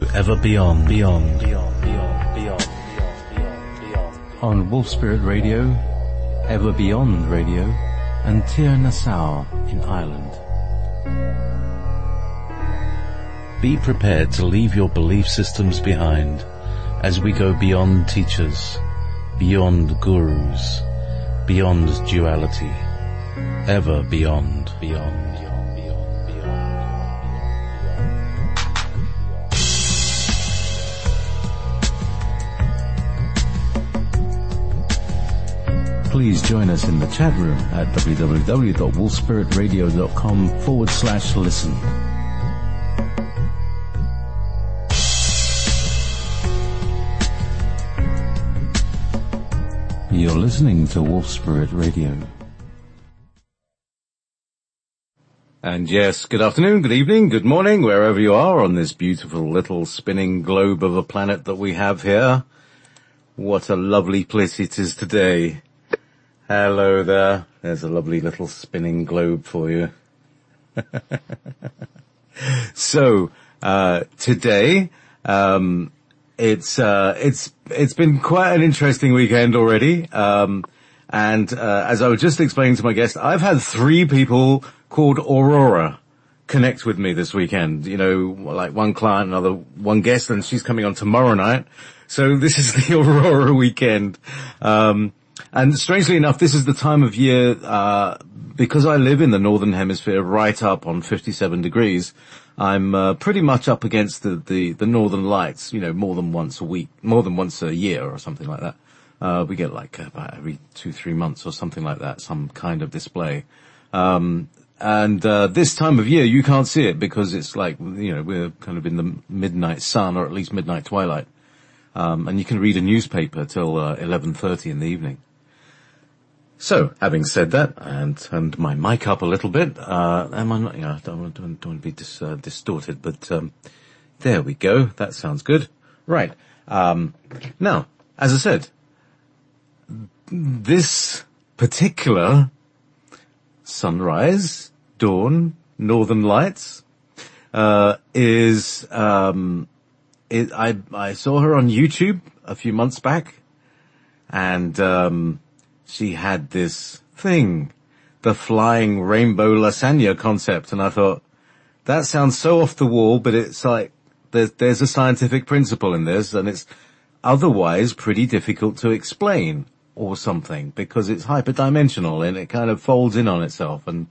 Ever beyond, beyond, beyond, beyond, beyond, beyond, beyond. On Wolf Spirit Radio, Ever Beyond Radio, and Tir Nassau in Ireland. Be prepared to leave your belief systems behind as we go beyond teachers, beyond gurus, beyond duality, ever beyond, beyond. Please join us in the chat room at www.wolfspiritradio.com/listen. You're listening to Wolf Spirit Radio. And yes, good afternoon, good evening, good morning, wherever you are on this beautiful little spinning globe of a planet that we have here. What a lovely place it is today. Hello there. There's a lovely little spinning globe for you. So, today, it's been quite an interesting weekend already. And as I was just explaining to my guest, I've had 3 people called Aurora connect with me this weekend. You know, like one client, one guest, and she's coming on tomorrow night. So this is the Aurora weekend. And strangely enough, this is the time of year, because I live in the Northern Hemisphere right up on 57 degrees, I'm pretty much up against the Northern Lights, you know, more than once a week, more than once a year or something like that. We get like about every 2-3 months or something like that, some kind of display. And this time of year you can't see it because it's like, you know, we're kind of in the midnight sun or at least midnight twilight. And you can read a newspaper till 11:30 in the evening. So, having said that, and turned my mic up a little bit, am I not, you know, I don't want to be distorted, but, there we go. That sounds good. Right. Now, as I said, this particular sunrise, dawn, northern lights, I saw her on YouTube a few months back, and, she had this thing, the flying rainbow lasagna concept, and I thought, that sounds so off the wall, but it's like, there's a scientific principle in this, and it's otherwise pretty difficult to explain, or something, because it's hyperdimensional, and it kind of folds in on itself, and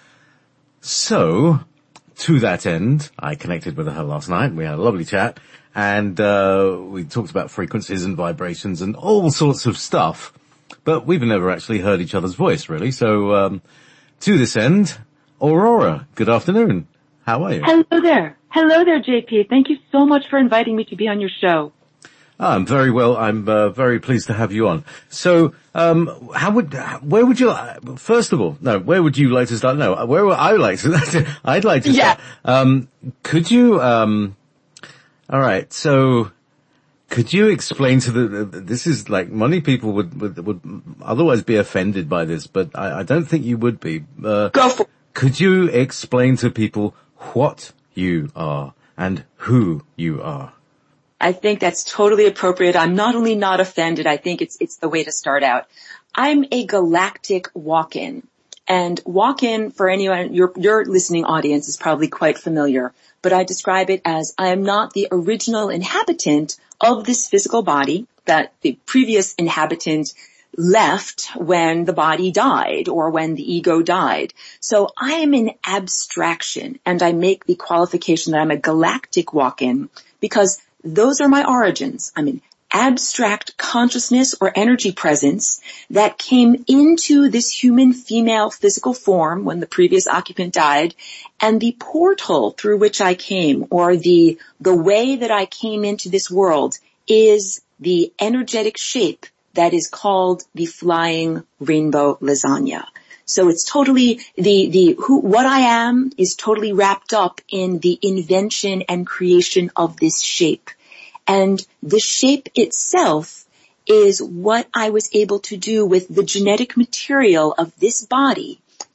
so, to that end, I connected with her last night, we had a lovely chat, and we talked about frequencies and vibrations and all sorts of stuff. But we've never actually heard each other's voice, really. So, to this end, Aurora, good afternoon. How are you? Hello there. Hello there, JP. Thank you so much for inviting me to be on your show. I'm very well. I'm very pleased to have you on. So, where would you like to start? No, where would I like to, I'd like to start. Could you, all right, so, could you explain to this is like, many people would otherwise be offended by this, but I don't think you would be. Go for it. Could you explain to people what you are and who you are? I think that's totally appropriate. I'm not only not offended, I think it's the way to start out. I'm a galactic walk-in. And walk-in, for anyone, your listening audience is probably quite familiar, but I describe it as I am not the original inhabitant of this physical body that the previous inhabitant left when the body died or when the ego died. So I am an abstraction, and I make the qualification that I'm a galactic walk-in because those are my origins. I'm an abstract consciousness or energy presence that came into this human female physical form when the previous occupant died, and the portal through which I came, or the way that I came into this world, is the energetic shape that is called the flying rainbow lasagna. So it's totally what I am is totally wrapped up in the invention and creation of this shape. And the shape itself is what I was able to do with the genetic material of this body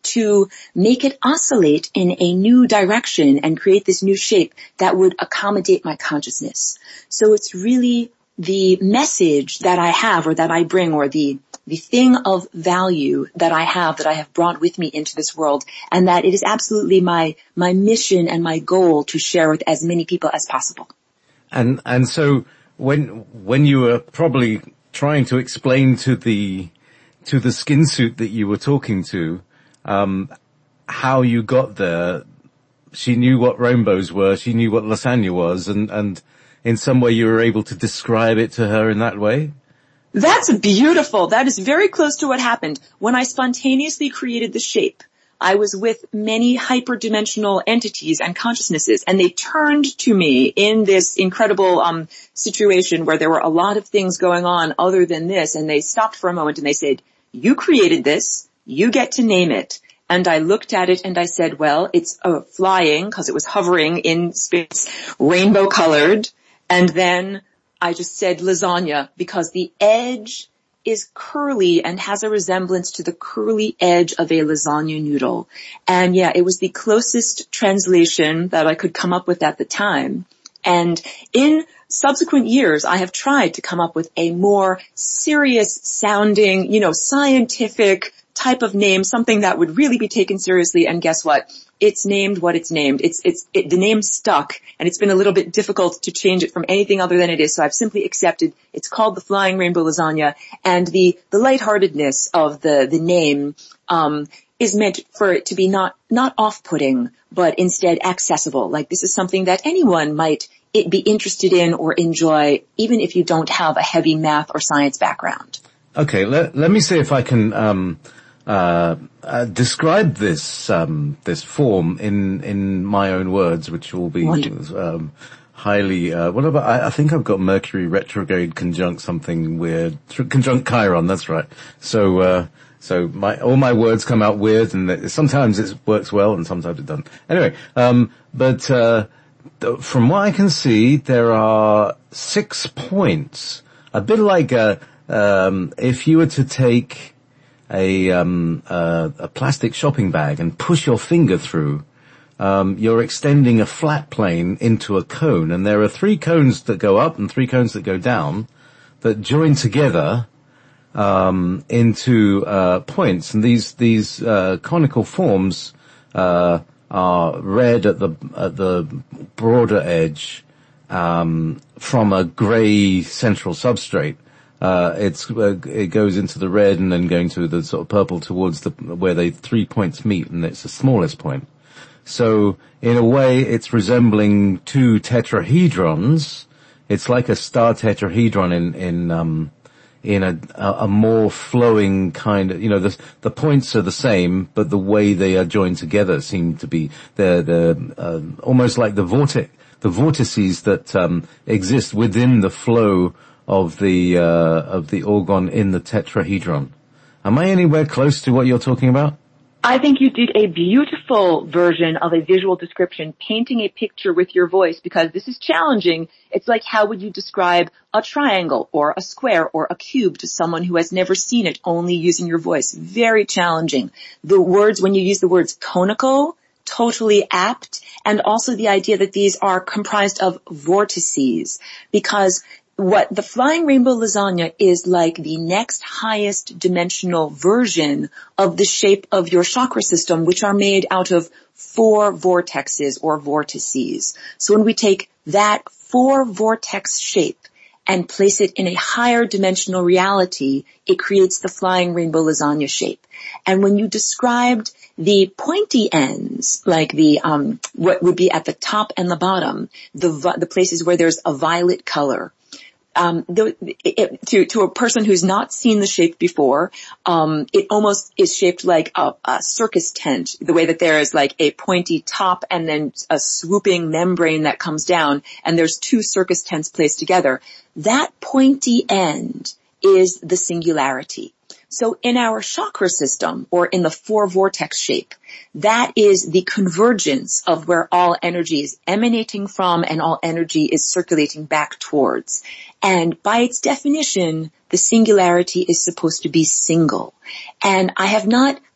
to make it oscillate in a new direction and create this new shape that would accommodate my consciousness. So it's really the message that I have or that I bring, or the thing of value that I have brought with me into this world, and that it is absolutely my mission and my goal to share with as many people as possible. And so when you were probably trying to explain to the skin suit that you were talking to, how you got there, she knew what rainbows were, she knew what lasagna was, and in some way you were able to describe it to her in that way? That's beautiful. That is very close to what happened. When I spontaneously created the shape, I was with many hyperdimensional entities and consciousnesses, and they turned to me in this incredible situation where there were a lot of things going on other than this, and they stopped for a moment and they said, "You created this, you get to name it." And I looked at it and I said, well, it's flying, because it was hovering in space, rainbow colored. And then I just said lasagna, because the edge is curly and has a resemblance to the curly edge of a lasagna noodle. And yeah, it was the closest translation that I could come up with at the time. And in subsequent years, I have tried to come up with a more serious sounding, scientific type of name, something that would really be taken seriously. And guess what? It's named what it's named. The name stuck, and it's been a little bit difficult to change it from anything other than it is. So I've simply accepted it's called the Flying Rainbow Lasagna, and the lightheartedness of the name, is meant for it to be not off-putting, but instead accessible. Like, this is something that anyone might be interested in or enjoy, even if you don't have a heavy math or science background. Okay, let me see if I can describe this form in my own words, which will be highly. I think I've got Mercury retrograde conjunct something weird, conjunct Chiron. That's right. So all my words come out weird, and sometimes it works well, and sometimes it doesn't. Anyway, but from what I can see, there are 6 points, a bit like if you were to take a plastic shopping bag and push your finger through, you're extending a flat plane into a cone, and there are 3 cones that go up and 3 cones that go down that join together into points. And these conical forms are red at the broader edge from a grey central substrate. It goes into the red and then going to the sort of purple towards where the 3 points meet, and it's the smallest point. So in a way, it's resembling 2 tetrahedrons. It's like a star tetrahedron in a more flowing kind of, the points are the same, but the way they are joined together seem to be, they're almost like the vortices that exist within the flow of the orgon in the tetrahedron. Am I anywhere close to what you're talking about? I think you did a beautiful version of a visual description, painting a picture with your voice, because this is challenging. It's like, how would you describe a triangle or a square or a cube to someone who has never seen it, only using your voice? Very challenging. The words, when you use the words conical, totally apt, and also the idea that these are comprised of vortices, because what the Flying Rainbow Lasagna is like the next highest dimensional version of the shape of your chakra system, which are made out of 4 vortexes or vortices. So when we take that 4 vortex shape and place it in a higher dimensional reality, it creates the Flying Rainbow Lasagna shape. And when you described the pointy ends, like the what would be at the top and the bottom, the places where there's a violet color, to a person who's not seen the shape before, it almost is shaped like a circus tent, the way that there is like a pointy top and then a swooping membrane that comes down, and there's 2 circus tents placed together. That pointy end is the singularity. So in our chakra system, or in the 4 vortex shape, that is the convergence of where all energy is emanating from and all energy is circulating back towards. And by its definition, the singularity is supposed to be single. And I have not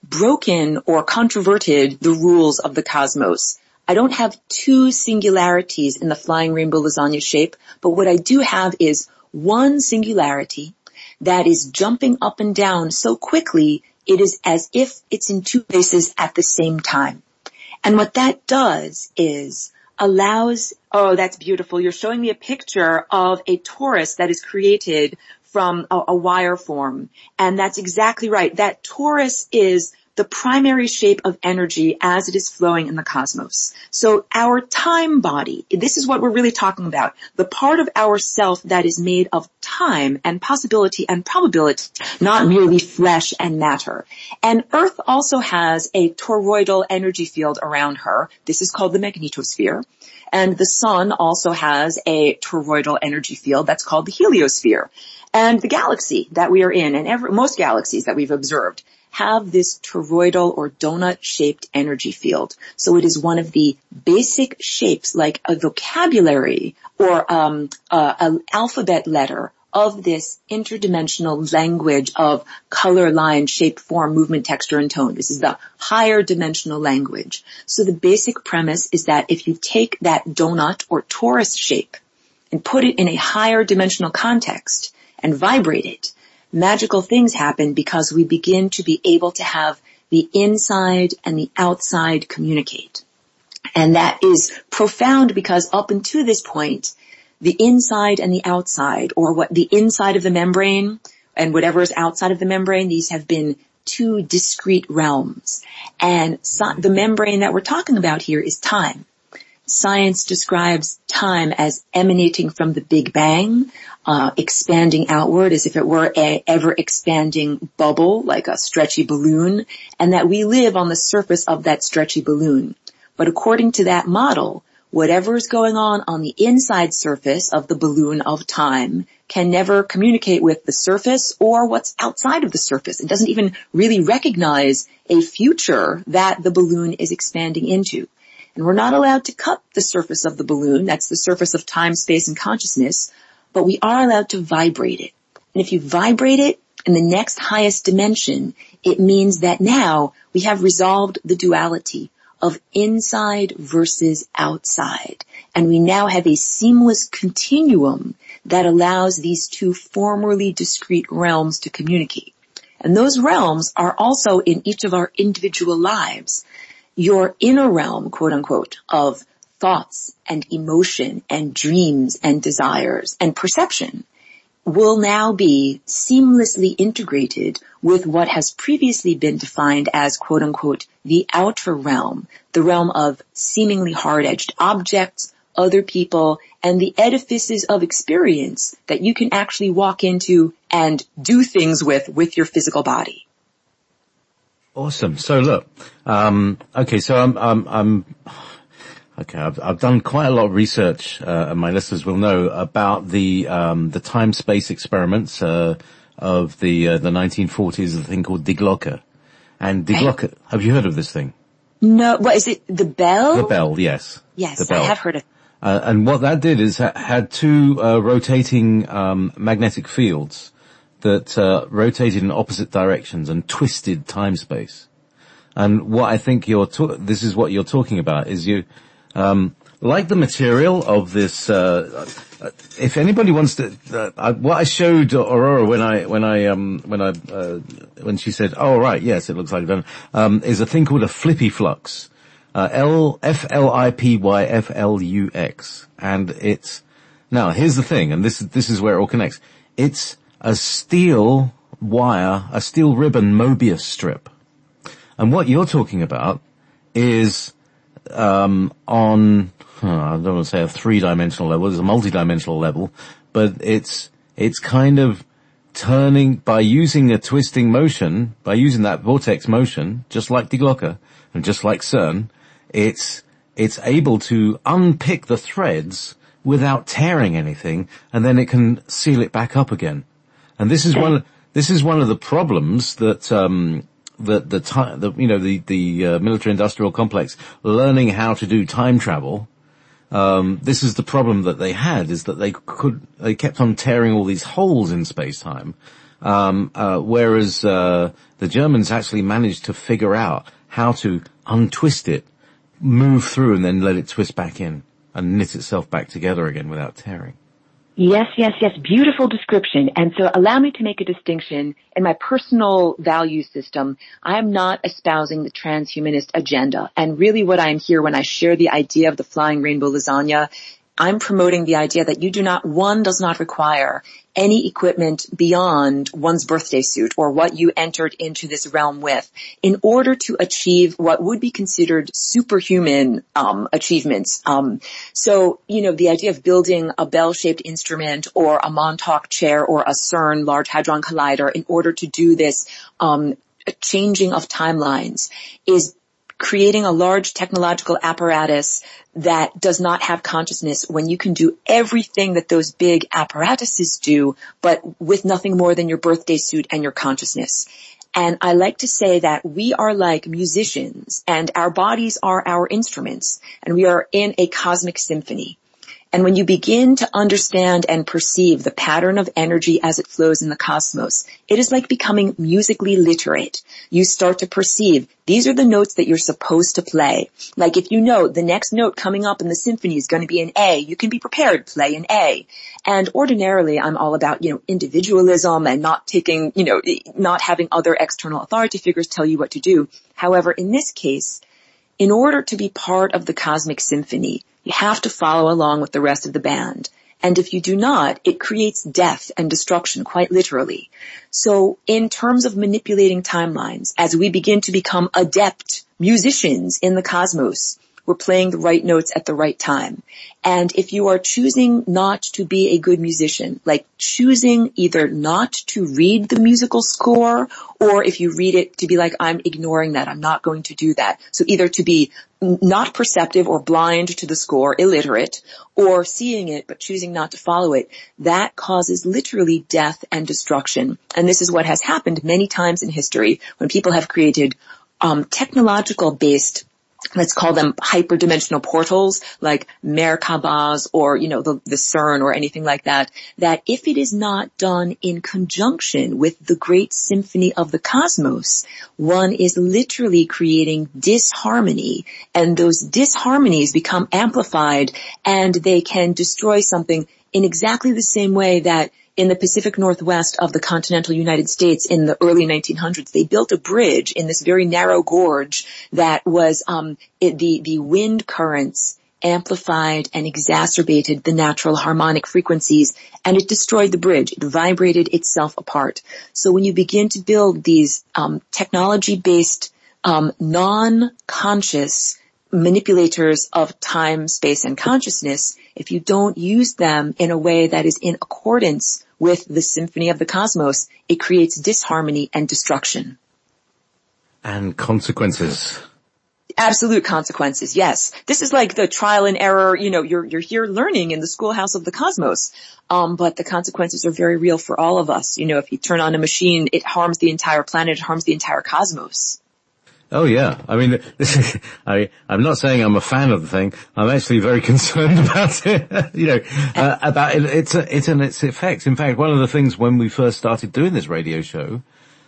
broken or controverted the rules of the cosmos. I don't have two singularities in the flying rainbow lasagna shape, but what I do have is one singularity that is jumping up and down so quickly it is as if it's in two places at the same time. And what that does is allows, oh, that's beautiful. You're showing me a picture of a torus that is created from a wire form. And that's exactly right. That torus is the primary shape of energy as it is flowing in the cosmos. So our time body, this is what we're really talking about. The part of our self that is made of time and possibility and probability, not merely flesh and matter. And Earth also has a toroidal energy field around her. This is called the magnetosphere. And the sun also has a toroidal energy field that's called the heliosphere. And the galaxy that we are in, and most galaxies that we've observed, have this toroidal or donut-shaped energy field. So it is one of the basic shapes, like a vocabulary or an alphabet letter of this interdimensional language of color, line, shape, form, movement, texture, and tone. This is the higher dimensional language. So the basic premise is that if you take that donut or torus shape and put it in a higher dimensional context and vibrate it, magical things happen because we begin to be able to have the inside and the outside communicate. And that is profound because up until this point, the inside and the outside, or what the inside of the membrane and whatever is outside of the membrane, these have been two discrete realms. And the membrane that we're talking about here is time. Science describes time as emanating from the Big Bang, expanding outward as if it were a ever-expanding bubble, like a stretchy balloon, and that we live on the surface of that stretchy balloon. But according to that model, whatever is going on the inside surface of the balloon of time can never communicate with the surface or what's outside of the surface. It doesn't even really recognize a future that the balloon is expanding into. And we're not allowed to cut the surface of the balloon. That's the surface of time, space, and consciousness. But we are allowed to vibrate it. And if you vibrate it in the next highest dimension, it means that now we have resolved the duality of inside versus outside. And we now have a seamless continuum that allows these two formerly discrete realms to communicate. And those realms are also in each of our individual lives. Your inner realm, quote unquote, of thoughts and emotion and dreams and desires and perception will now be seamlessly integrated with what has previously been defined as, quote unquote, the outer realm, the realm of seemingly hard-edged objects, other people, and the edifices of experience that you can actually walk into and do things with your physical body. Awesome. So look, okay, so I've done quite a lot of research, and my listeners will know about the time-space experiments, of the 1940s, a thing called Die Glocke. And Die Glocke, have you heard of this thing? No, what is it? The bell? The bell, yes. Yes, the bell. I have heard of it. And what that did is had two, rotating, magnetic fields that, rotated in opposite directions and twisted time-space. And what I think this is what you're talking about, is you, like the material of this, if anybody wants to, what I showed Aurora when she said, oh right, yes, it looks like that, is a thing called a flippy flux. Flipyflux. And now here's the thing, and this is where it all connects. It's a steel wire, a steel ribbon Mobius strip. And what you're talking about is, on, I don't want to say a three-dimensional level, it's a multi-dimensional level, but it's kind of turning, by using a twisting motion, by using that vortex motion, just like Die Glocke, and just like CERN, it's able to unpick the threads without tearing anything, and then it can seal it back up again. And this is one of the problems that, the military industrial complex learning how to do time travel. This is the problem that they had, is that they kept on tearing all these holes in space-time. whereas the Germans actually managed to figure out how to untwist it, move through, and then let it twist back in and knit itself back together again without tearing. Yes. Beautiful description. And so allow me to make a distinction. In my personal value system, I am not espousing the transhumanist agenda. And really what I am here when I share the idea of the flying rainbow lasagna, I'm promoting the idea that one does not require any equipment beyond one's birthday suit or what you entered into this realm with in order to achieve what would be considered superhuman achievements. So, the idea of building a bell-shaped instrument or a Montauk chair or a CERN Large Hadron Collider in order to do this changing of timelines is creating a large technological apparatus that does not have consciousness when you can do everything that those big apparatuses do, but with nothing more than your birthday suit and your consciousness. And I like to say that we are like musicians and our bodies are our instruments and we are in a cosmic symphony. And when you begin to understand and perceive the pattern of energy as it flows in the cosmos, it is like becoming musically literate. You start to perceive these are the notes that you're supposed to play. Like if you know the next note coming up in the symphony is going to be an A, you can be prepared, play an A. And ordinarily I'm all about, individualism and not taking, not having other external authority figures tell you what to do. However, in this case, in order to be part of the cosmic symphony, you have to follow along with the rest of the band. And if you do not, it creates death and destruction, quite literally. So in terms of manipulating timelines, as we begin to become adept musicians in the cosmos, we're playing the right notes at the right time. And if you are choosing not to be a good musician, like choosing either not to read the musical score, or if you read it to be like, I'm ignoring that, I'm not going to do that. So either to be not perceptive or blind to the score, illiterate, or seeing it but choosing not to follow it, that causes literally death and destruction. And this is what has happened many times in history when people have created technological-based, let's call them hyperdimensional portals like Merkabahs or, the CERN or anything like that, that if it is not done in conjunction with the great symphony of the cosmos, one is literally creating disharmony, and those disharmonies become amplified and they can destroy something in exactly the same way that in the Pacific Northwest of the continental United States in the early 1900s, they built a bridge in this very narrow gorge that was the wind currents amplified and exacerbated the natural harmonic frequencies, and it destroyed the bridge. It vibrated itself apart. So when you begin to build these technology-based non-conscious manipulators of time, space, and consciousness, if you don't use them in a way that is in accordance with the symphony of the cosmos, it creates disharmony and destruction. And consequences. Absolute consequences, yes. This is like the trial and error, you're here learning in the schoolhouse of the cosmos. But the consequences are very real for all of us. If you turn on a machine, it harms the entire planet, it harms the entire cosmos. Oh yeah. I mean, I'm not saying I'm a fan of the thing. I'm actually very concerned about it, about it, it's and its effects. In fact, one of the things when we first started doing this radio show,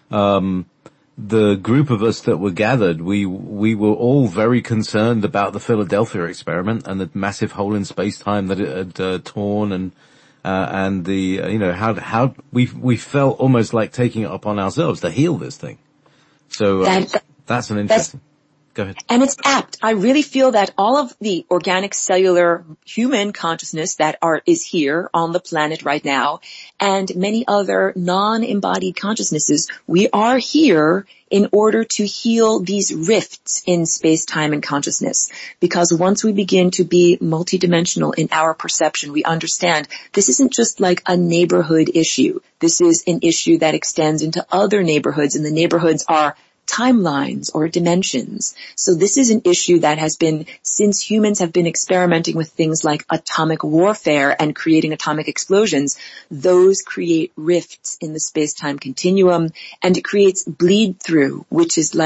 the group of us that were gathered, we were all very concerned about the Philadelphia experiment and the massive hole in space-time that it had torn, and the how we felt almost like taking it upon ourselves to heal this thing. So that's an interesting. Go ahead. And it's apt. I really feel that all of the organic cellular human consciousness that is here on the planet right now, and many other non-embodied consciousnesses, we are here in order to heal these rifts in space, time, and consciousness. Because once we begin to be multidimensional in our perception, we understand this isn't just like a neighborhood issue. This is an issue that extends into other neighborhoods, and the neighborhoods are timelines or dimensions. So this is an issue that has been, since humans have been experimenting with things like atomic warfare and creating atomic explosions, those create rifts in the space-time continuum, and it creates bleed through, which is like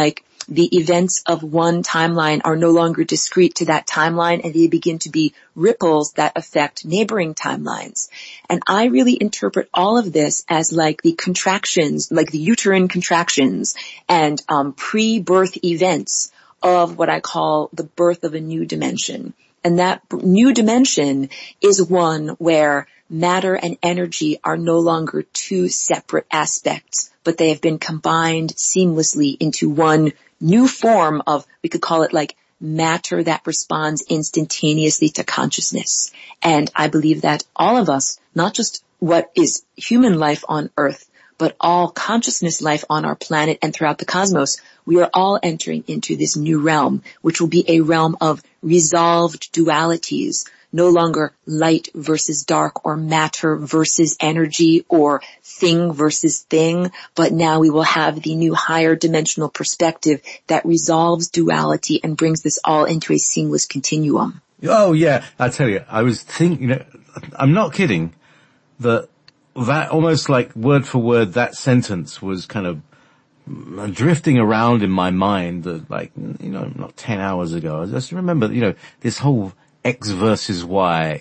the events of one timeline are no longer discrete to that timeline, and they begin to be ripples that affect neighboring timelines. And I really interpret all of this as like the contractions, like the uterine contractions and pre-birth events of what I call the birth of a new dimension. And that new dimension is one where matter and energy are no longer two separate aspects, but they have been combined seamlessly into one new form of, we could call it like matter that responds instantaneously to consciousness. And I believe that all of us, not just what is human life on Earth, but all consciousness life on our planet and throughout the cosmos, we are all entering into this new realm, which will be a realm of resolved dualities, no longer light versus dark or matter versus energy or thing versus thing, but now we will have the new higher dimensional perspective that resolves duality and brings this all into a seamless continuum. Oh yeah, I tell you, I was thinking, I'm not kidding, that almost like word for word, that sentence was kind of drifting around in my mind, like, not 10 hours ago. I just remember, this whole X versus Y,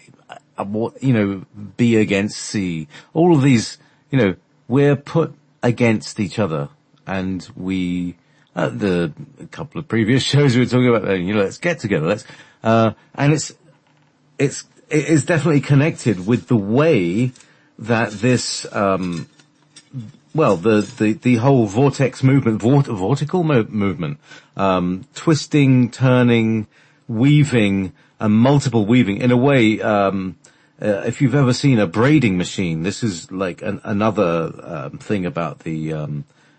B against C, all of these, we're put against each other, and we, a couple of previous shows we were talking about, let's get together, and it is definitely connected with the way that this, the whole vortex movement, vortical movement, twisting, turning, weaving, and multiple weaving. In a way, if you've ever seen a braiding machine, this is like another thing about the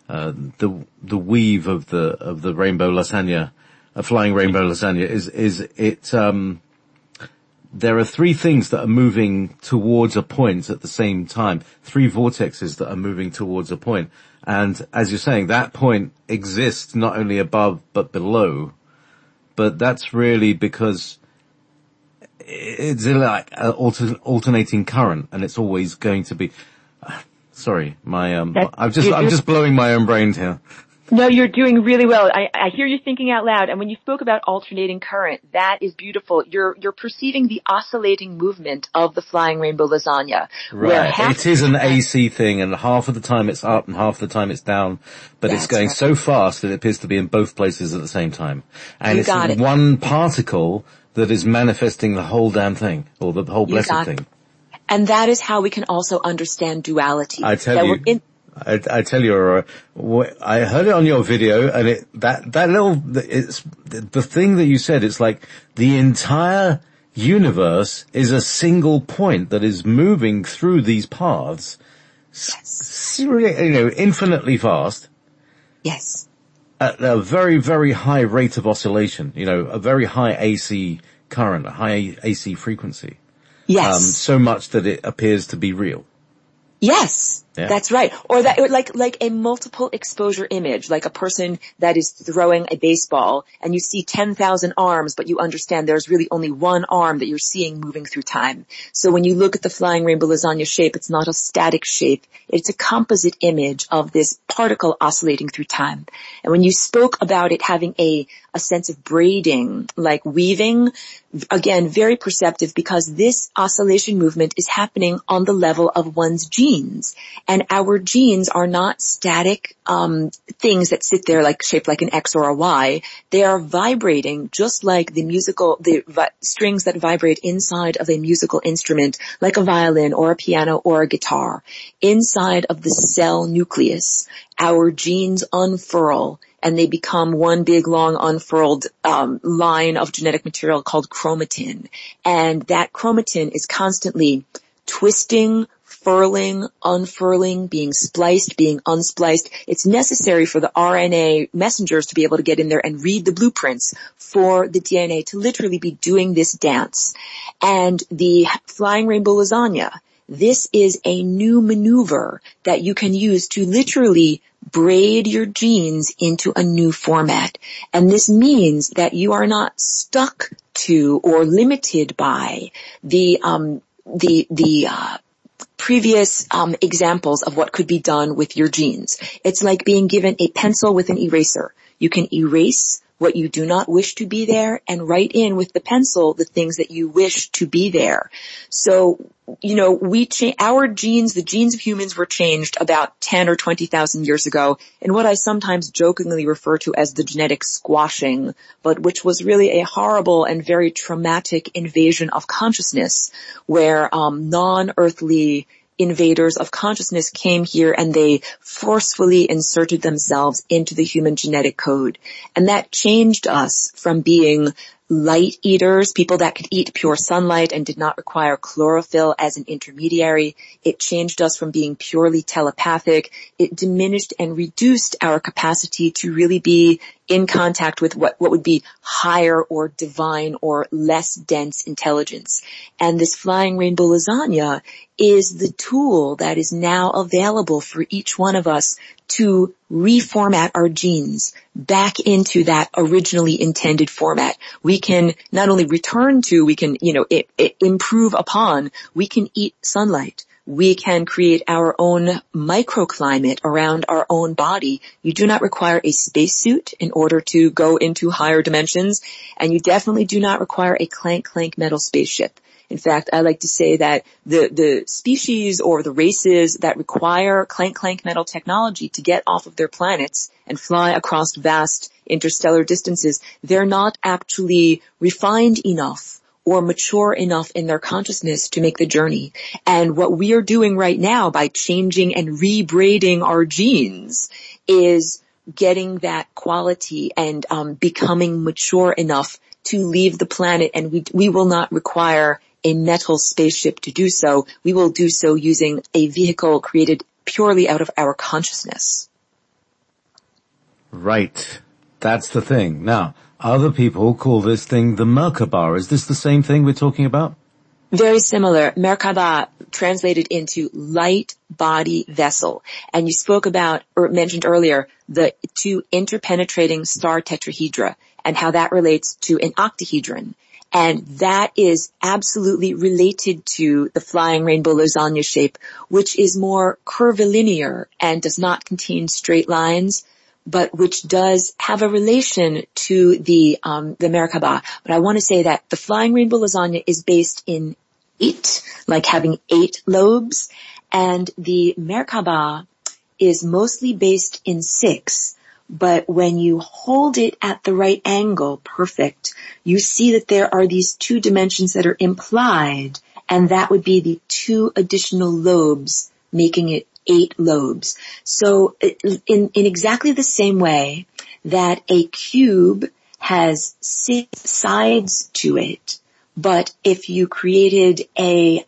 weave of the rainbow lasagna, a flying rainbow lasagna, is it. There are three things that are moving towards a point at the same time, three vortexes that are moving towards a point. And as you're saying, that point exists not only above but below. But that's really because it's like an alternating current, and it's always going to be. Sorry, I'm just blowing my own brains here. No, you're doing really well. I hear you thinking out loud. And when you spoke about alternating current, that is beautiful. You're perceiving the oscillating movement of the flying rainbow lasagna. Right. It is an AC thing, and half of the time it's up and half of the time it's down. But it's going so fast that it appears to be in both places at the same time. And it's one particle that is manifesting the whole damn thing, or the whole blessed thing. And that is how we can also understand duality. I tell you, Aurora, I heard it on your video, and it's the thing that you said, it's like the entire universe is a single point that is moving through these paths, infinitely fast. Yes. At a very, very high rate of oscillation, a very high AC current, a high AC frequency. Yes. So much that it appears to be real. Yes, that's right. Or that, like a multiple exposure image, like a person that is throwing a baseball and you see 10,000 arms, but you understand there's really only one arm that you're seeing moving through time. So when you look at the flying rainbow lasagna shape, it's not a static shape. It's a composite image of this particle oscillating through time. And when you spoke about it having a sense of braiding, like weaving, again, very perceptive, because this oscillation movement is happening on the level of one's genes. And our genes are not static things that sit there like shaped like an X or a Y. They are vibrating just like the strings that vibrate inside of a musical instrument, like a violin or a piano or a guitar. Inside of the cell nucleus, our genes unfurl, and they become one big long unfurled line of genetic material called chromatin. And that chromatin is constantly twisting, furling, unfurling, being spliced, being unspliced. It's necessary for the RNA messengers to be able to get in there and read the blueprints for the DNA to literally be doing this dance. And the flying rainbow lasagna, this is a new maneuver that you can use to literally braid your genes into a new format. And this means that you are not stuck to or limited by the previous examples of what could be done with your genes. It's like being given a pencil with an eraser. You can erase what you do not wish to be there and write in with the pencil the things that you wish to be there. So, our genes, the genes of humans were changed about 10 or 20,000 years ago in what I sometimes jokingly refer to as the genetic squashing, but which was really a horrible and very traumatic invasion of consciousness where non-earthly invaders of consciousness came here and they forcefully inserted themselves into the human genetic code. And that changed us from being light eaters, people that could eat pure sunlight and did not require chlorophyll as an intermediary. It changed us from being purely telepathic. It diminished and reduced our capacity to really be in contact with what would be higher or divine or less dense intelligence. And this flying rainbow lasagna is the tool that is now available for each one of us to reformat our genes back into that originally intended format. We can not only return to, we can, improve upon, we can eat sunlight. We can create our own microclimate around our own body. You do not require a spacesuit in order to go into higher dimensions, and you definitely do not require a clank metal spaceship. In fact, I like to say that the species or the races that require clank metal technology to get off of their planets and fly across vast interstellar distances, they're not actually refined enough or mature enough in their consciousness to make the journey. And what we are doing right now by changing and rebraiding our genes is getting that quality and becoming mature enough to leave the planet, and we will not require a metal spaceship to do so. We will do so using a vehicle created purely out of our consciousness. Right. That's the thing. Now, other people call this thing the Merkaba. Is this the same thing we're talking about? Very similar. Merkaba translated into light body vessel. And you spoke about, or mentioned earlier, the two interpenetrating star tetrahedra and how that relates to an octahedron. And that is absolutely related to the flying rainbow lasagna shape, which is more curvilinear and does not contain straight lines, but which does have a relation to the Merkaba. But I want to say that the flying rainbow lasagna is based in 8, like having 8 lobes, and the Merkaba is mostly based in 6. But when you hold it at the right angle, perfect, you see that there are these 2 dimensions that are implied, and that would be the 2 additional lobes, making it 8 lobes. So in exactly the same way that a cube has 6 sides to it, but if you created a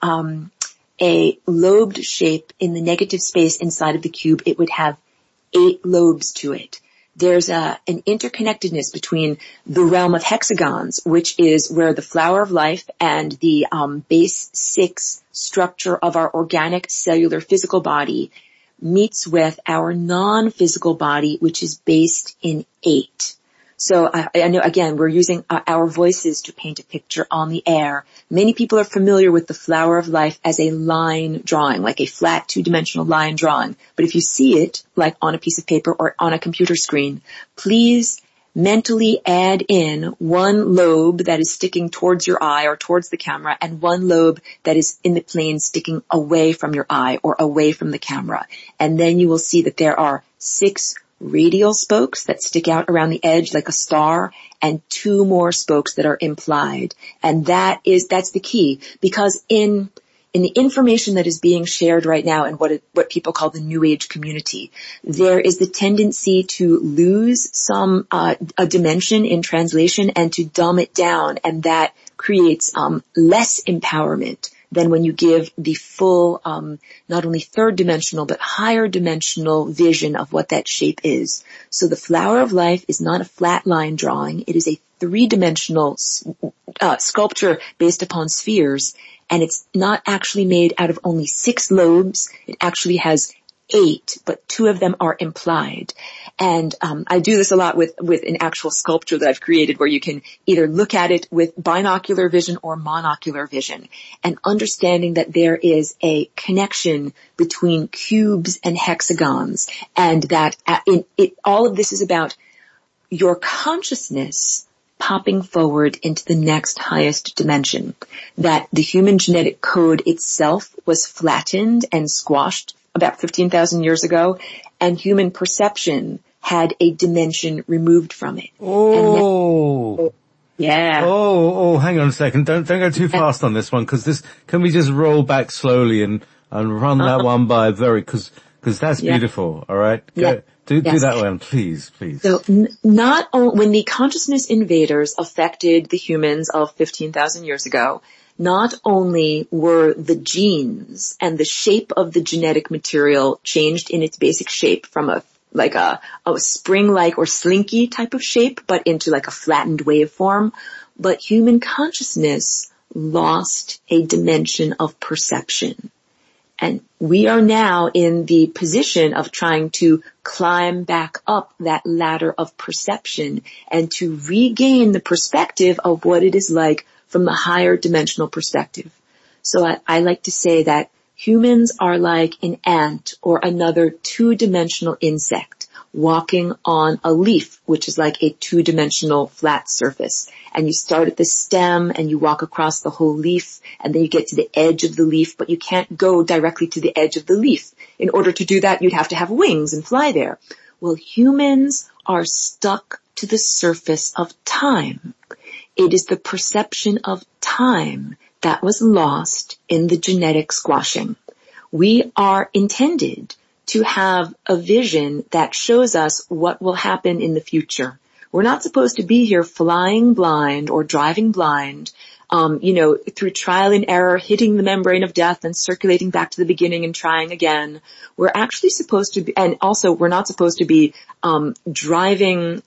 lobed shape in the negative space inside of the cube, it would have 8 lobes to it. There's an interconnectedness between the realm of hexagons, which is where the flower of life and the base 6 structure of our organic cellular physical body meets with our non-physical body, which is based in 8. So I know, again, we're using our voices to paint a picture on the air. Many people are familiar with the flower of life as a line drawing, like a flat 2-dimensional line drawing. But if you see it, like on a piece of paper or on a computer screen, please mentally add in 1 lobe that is sticking towards your eye or towards the camera and 1 lobe that is in the plane sticking away from your eye or away from the camera. And then you will see that there are 6 radial spokes that stick out around the edge like a star and 2 more spokes that are implied. And that's the key, because in the information that is being shared right now in what people call the New Age community, there is the tendency to lose a dimension in translation and to dumb it down, and that creates less empowerment than when you give the full, not only 3rd dimensional, but higher dimensional vision of what that shape is. So the flower of life is not a flat line drawing. It is a 3-dimensional sculpture based upon spheres, and it's not actually made out of only 6 lobes. It actually has 8, but 2 of them are implied. And I do this a lot with an actual sculpture that I've created, where you can either look at it with binocular vision or monocular vision, and understanding that there is a connection between cubes and hexagons, and that all of this is about your consciousness popping forward into the next highest dimension, that the human genetic code itself was flattened and squashed about 15,000 years ago, and human perception had a dimension removed from it. Oh. Yeah. Oh, hang on a second. Don't go too fast on this one, because can we just roll back slowly and run that one by because that's beautiful. All right. Do that one, please. So not only, when the consciousness invaders affected the humans of 15,000 years ago, not only were the genes and the shape of the genetic material changed in its basic shape from a spring-like or slinky type of shape, but into like a flattened waveform, but human consciousness lost a dimension of perception. And we are now in the position of trying to climb back up that ladder of perception and to regain the perspective of what it is like from the higher dimensional perspective. So I like to say that humans are like an ant or another two-dimensional insect walking on a leaf, which is like a two-dimensional flat surface. And you start at the stem and you walk across the whole leaf, and then you get to the edge of the leaf, but you can't go directly to the edge of the leaf. In order to do that, you'd have to have wings and fly there. Well, humans are stuck to the surface of time. It is the perception of time that was lost in the genetic squashing. We are intended to have a vision that shows us what will happen in the future. We're not supposed to be here flying blind or driving blind, through trial and error, hitting the membrane of death and circulating back to the beginning and trying again. We're actually supposed to be, and also we're not supposed to be driving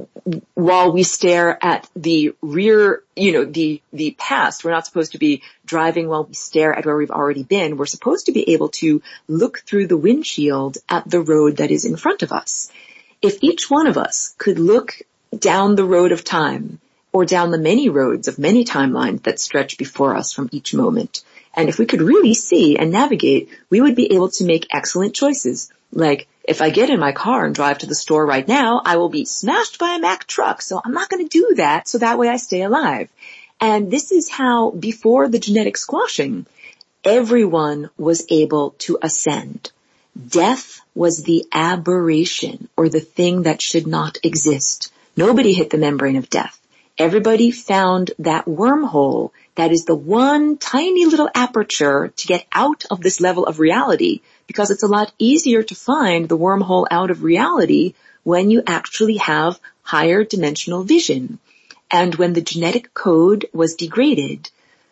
while we stare at the rear, the past. We're not supposed to be driving while we stare at where we've already been. We're supposed to be able to look through the windshield at the road that is in front of us. If each one of us could look down the road of time, or down the many roads of many timelines that stretch before us from each moment, and if we could really see and navigate, we would be able to make excellent choices. Like, if I get in my car and drive to the store right now, I will be smashed by a Mack truck, so I'm not going to do that, so that way I stay alive. And this is how, before the genetic squashing, everyone was able to ascend. Death was the aberration, or the thing that should not exist. Nobody hit the membrane of death. Everybody found that wormhole that is the one tiny little aperture to get out of this level of reality, because it's a lot easier to find the wormhole out of reality when you actually have higher dimensional vision. And when the genetic code was degraded,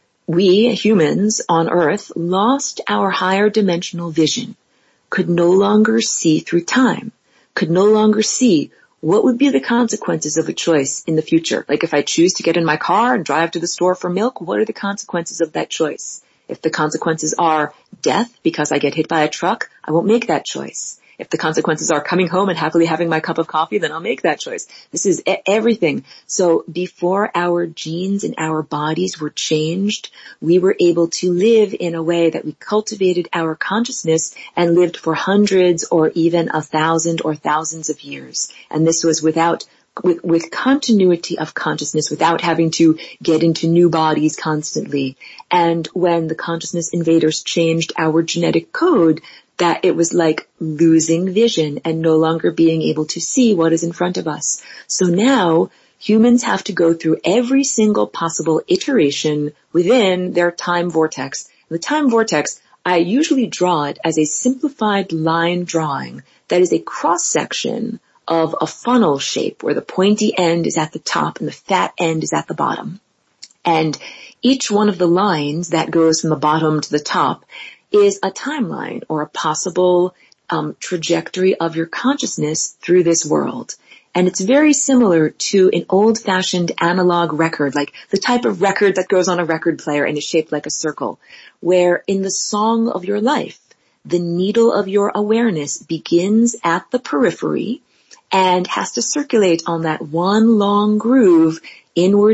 we humans on Earth lost our higher dimensional vision, could no longer see through time, could no longer see what would be the consequences of a choice in the future. Like, if I choose to get in my car and drive to the store for milk, what are the consequences of that choice? If the consequences are death because I get hit by a truck, I won't make that choice. If the consequences are coming home and happily having my cup of coffee, then I'll make that choice. This is everything. So before our genes and our bodies were changed, we were able to live in a way that we cultivated our consciousness and lived for hundreds or even 1,000 or thousands of years. And this was with continuity of consciousness, without having to get into new bodies constantly. And when the consciousness invaders changed our genetic code, that it was like losing vision and no longer being able to see what is in front of us. So now humans have to go through every single possible iteration within their time vortex. The time vortex, I usually draw it as a simplified line drawing that is a cross-section of a funnel shape where the pointy end is at the top and the fat end is at the bottom. And each one of the lines that goes from the bottom to the top is a timeline or a possible trajectory of your consciousness through this world. And it's very similar to an old-fashioned analog record, like the type of record that goes on a record player and is shaped like a circle, where in the song of your life, the needle of your awareness begins at the periphery and has to circulate on that one long groove inward,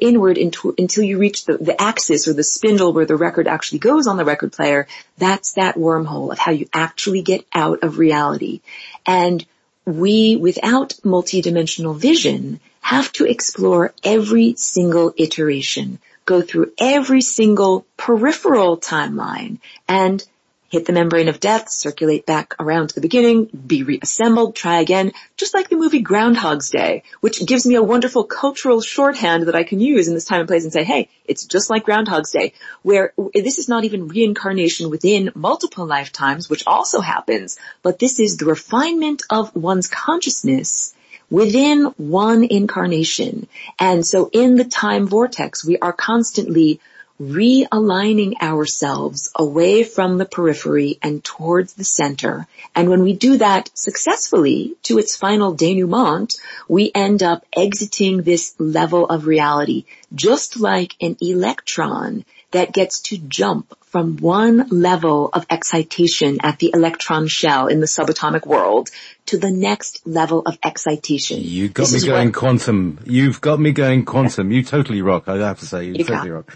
until you reach the axis or the spindle where the record actually goes on the record player. That's that wormhole of how you actually get out of reality. And we, without multidimensional vision, have to explore every single iteration, go through every single peripheral timeline, and hit the membrane of death, circulate back around to the beginning, be reassembled, try again, just like the movie Groundhog's Day, which gives me a wonderful cultural shorthand that I can use in this time and place and say, hey, it's just like Groundhog's Day, where this is not even reincarnation within multiple lifetimes, which also happens, but this is the refinement of one's consciousness within one incarnation. And so in the time vortex, we are constantly realigning ourselves away from the periphery and towards the center. And when we do that successfully to its final denouement, we end up exiting this level of reality, just like an electron that gets to jump from one level of excitation at the electron shell in the subatomic world to the next level of excitation. You got me going quantum. You've got me going quantum. You totally rock. I have to say, you totally rock.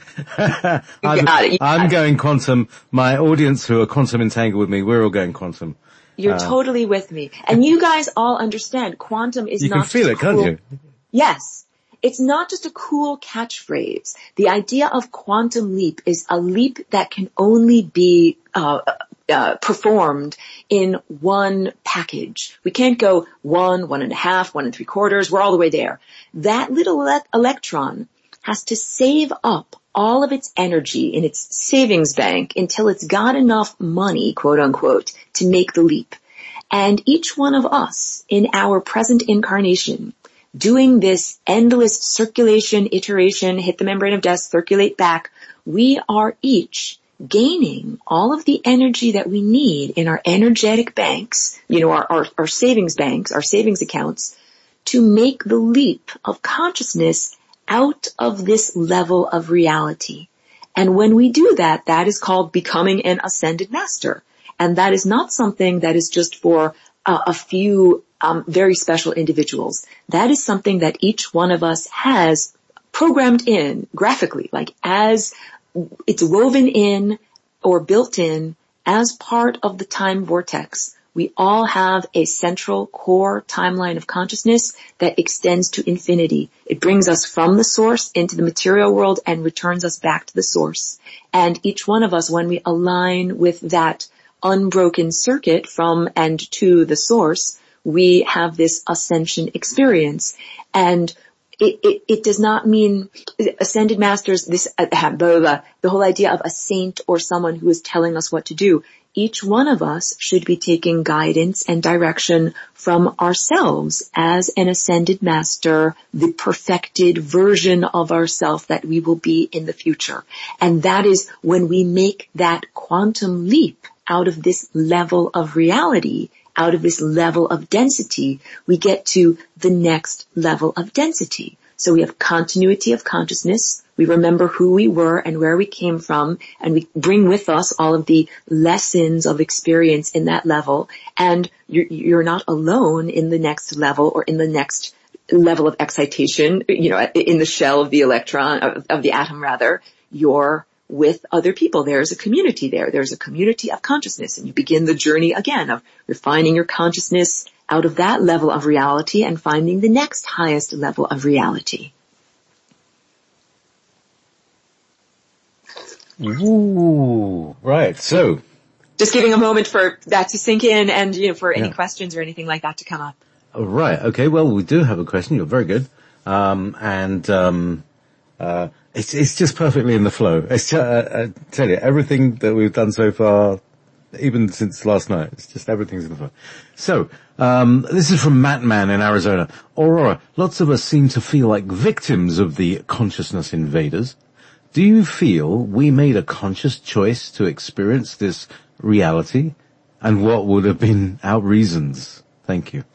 I'm going quantum. My audience who are quantum entangled with me, we're all going quantum. You're totally with me. And you guys all understand quantum is not... You can feel it, can't you? Yes. It's not just a cool catchphrase. The idea of quantum leap is a leap that can only be performed in one package. We can't go 1, 1.5, 1 3/4. We're all the way there. That little electron has to save up all of its energy in its savings bank until it's got enough money, quote unquote, to make the leap. And each one of us in our present incarnation, doing this endless circulation, iteration, hit the membrane of death, circulate back, we are each gaining all of the energy that we need in our energetic banks, our savings banks, our savings accounts, to make the leap of consciousness out of this level of reality. And when we do that, that is called becoming an ascended master. And that is not something that is just for a few very special individuals. That is something that each one of us has programmed in graphically, like as it's woven in or built in as part of the time vortex. We all have a central core timeline of consciousness that extends to infinity. It brings us from the source into the material world and returns us back to the source. And each one of us, when we align with that unbroken circuit from and to the source, we have this ascension experience. And it does not mean ascended masters, the whole idea of a saint or someone who is telling us what to do. Each one of us should be taking guidance and direction from ourselves as an ascended master, the perfected version of ourselves that we will be in the future. And that is when we make that quantum leap out of this level of reality, out of this level of density, we get to the next level of density. So we have continuity of consciousness. We remember who we were and where we came from, and we bring with us all of the lessons of experience in that level. And you're not alone in the next level or in the next level of excitation, in the shell of the electron, of the atom rather. You're with other people. There's a community there. There's a community of consciousness, and you begin the journey again of refining your consciousness out of that level of reality and finding the next highest level of reality. Ooh, right. So, just giving a moment for that to sink in and, for any questions or anything like that to come up. Right. Okay. Well, we do have a question. You're very good. It's just perfectly in the flow. It's I tell you, everything that we've done so far, even since last night, it's just everything's in the flow. So, this is from Mattman in Arizona. Aurora, lots of us seem to feel like victims of the consciousness invaders. Do you feel we made a conscious choice to experience this reality? And what would have been our reasons? Thank you.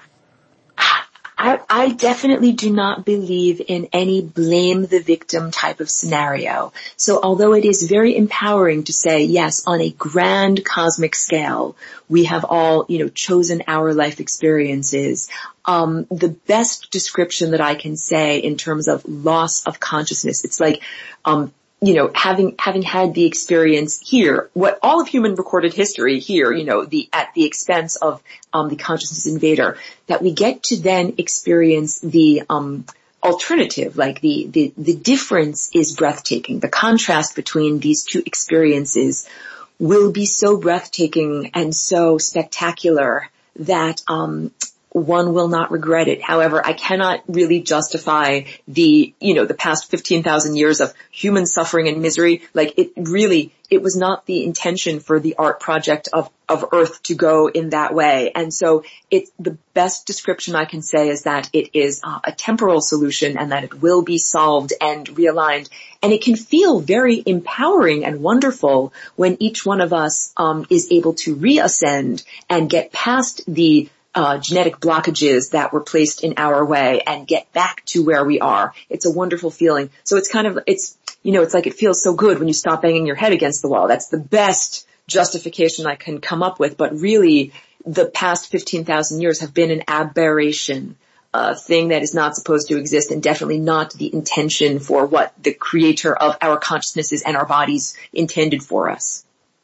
I definitely do not believe in any blame the victim type of scenario. So although it is very empowering to say, yes, on a grand cosmic scale, we have all, chosen our life experiences, the best description that I can say in terms of loss of consciousness, it's like, having had the experience here, what all of human recorded history here, at the expense of, the consciousness invader, that we get to then experience the, alternative, like the difference is breathtaking. The contrast between these two experiences will be so breathtaking and so spectacular that, one will not regret it. However, I cannot really justify the past 15,000 years of human suffering and misery. Like it was not the intention for the art project of Earth to go in that way. And so the best description I can say is that it is a temporal solution and that it will be solved and realigned. And it can feel very empowering and wonderful when each one of us, is able to reascend and get past the genetic blockages that were placed in our way and get back to where we are. It's a wonderful feeling. So it's like it feels so good when you stop banging your head against the wall. That's the best justification I can come up with. But really, the past 15,000 years have been an aberration, a thing that is not supposed to exist and definitely not the intention for what the creator of our consciousnesses and our bodies intended for us.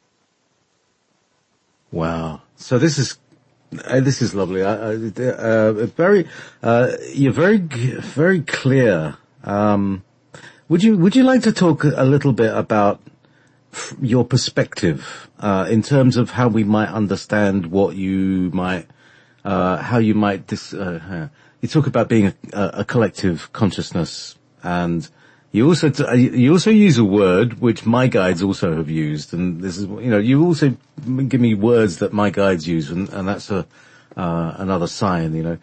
Wow. So this is lovely. You're very clear. Would you like to talk a little bit about your perspective, in terms of how we might understand what you might, how you might, you talk about being a collective consciousness, and you also use a word which my guides also have used, and this is, you also give me words that my guides use, and that's another sign,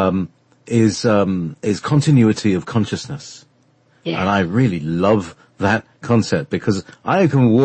is continuity of consciousness. Yeah. And I really love that concept because I can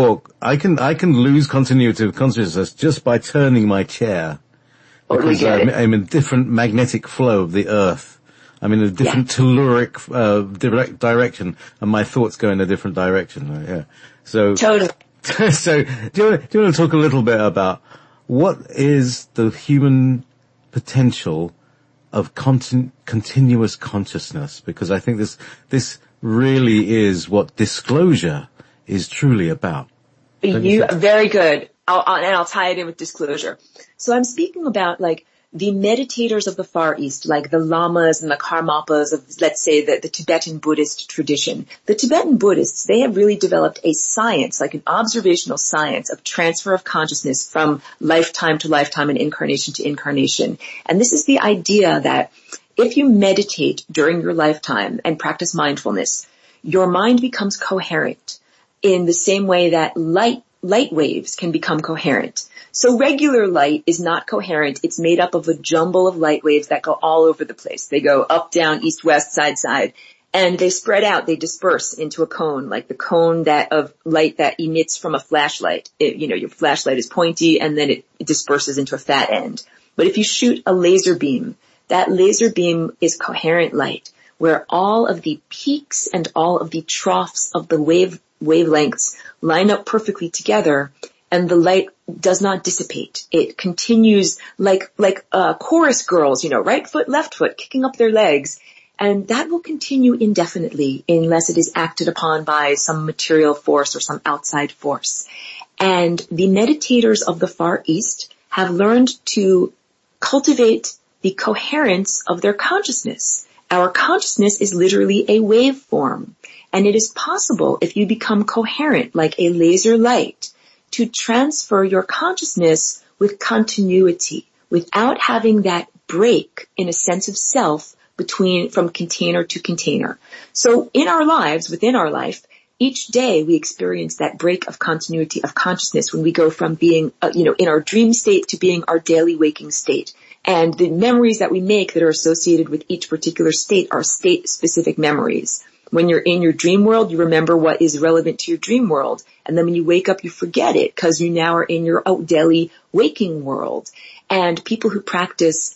lose continuity of consciousness just by turning my chair. Because I'm in a different magnetic flow of the earth. I'm in a different telluric, direct direction, and my thoughts go in a different direction. Right? Yeah. So, totally. So, do you want to talk a little bit about what is the human potential of continuous consciousness? Because I think this really is what disclosure is truly about. Very good. I'll tie it in with disclosure. So I'm speaking about the meditators of the Far East, like the lamas and the karmapas of, let's say, the Tibetan Buddhist tradition. The Tibetan Buddhists, they have really developed a science, like an observational science of transfer of consciousness from lifetime to lifetime and incarnation to incarnation. And this is the idea that if you meditate during your lifetime and practice mindfulness, your mind becomes coherent in the same way that light waves can become coherent. So regular light is not coherent. It's made up of a jumble of light waves that go all over the place. They go up, down, east, west, side, side, and they spread out. They disperse into a cone, like the cone of light that emits from a flashlight. Your flashlight is pointy and then it disperses into a fat end. But if you shoot a laser beam, that laser beam is coherent light, where all of the peaks and all of the troughs of the wavelengths line up perfectly together, and the light does not dissipate. It continues like chorus girls, right foot, left foot, kicking up their legs. And that will continue indefinitely unless it is acted upon by some material force or some outside force. And the meditators of the Far East have learned to cultivate the coherence of their consciousness. Our consciousness is literally a waveform. And it is possible, if you become coherent like a laser light, to transfer your consciousness with continuity without having that break in a sense of self from container to container. So in our lives, within our life, each day we experience that break of continuity of consciousness when we go from being, in our dream state to being our daily waking state. And the memories that we make that are associated with each particular state are state-specific memories. When you're in your dream world, you remember what is relevant to your dream world. And then when you wake up, you forget it because you now are in your daily waking world. And people who practice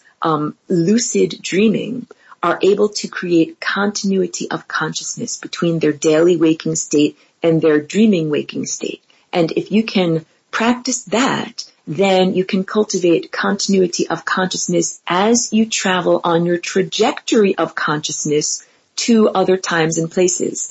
lucid dreaming are able to create continuity of consciousness between their daily waking state and their dreaming waking state. And if you can practice that, then you can cultivate continuity of consciousness as you travel on your trajectory of consciousness to other times and places.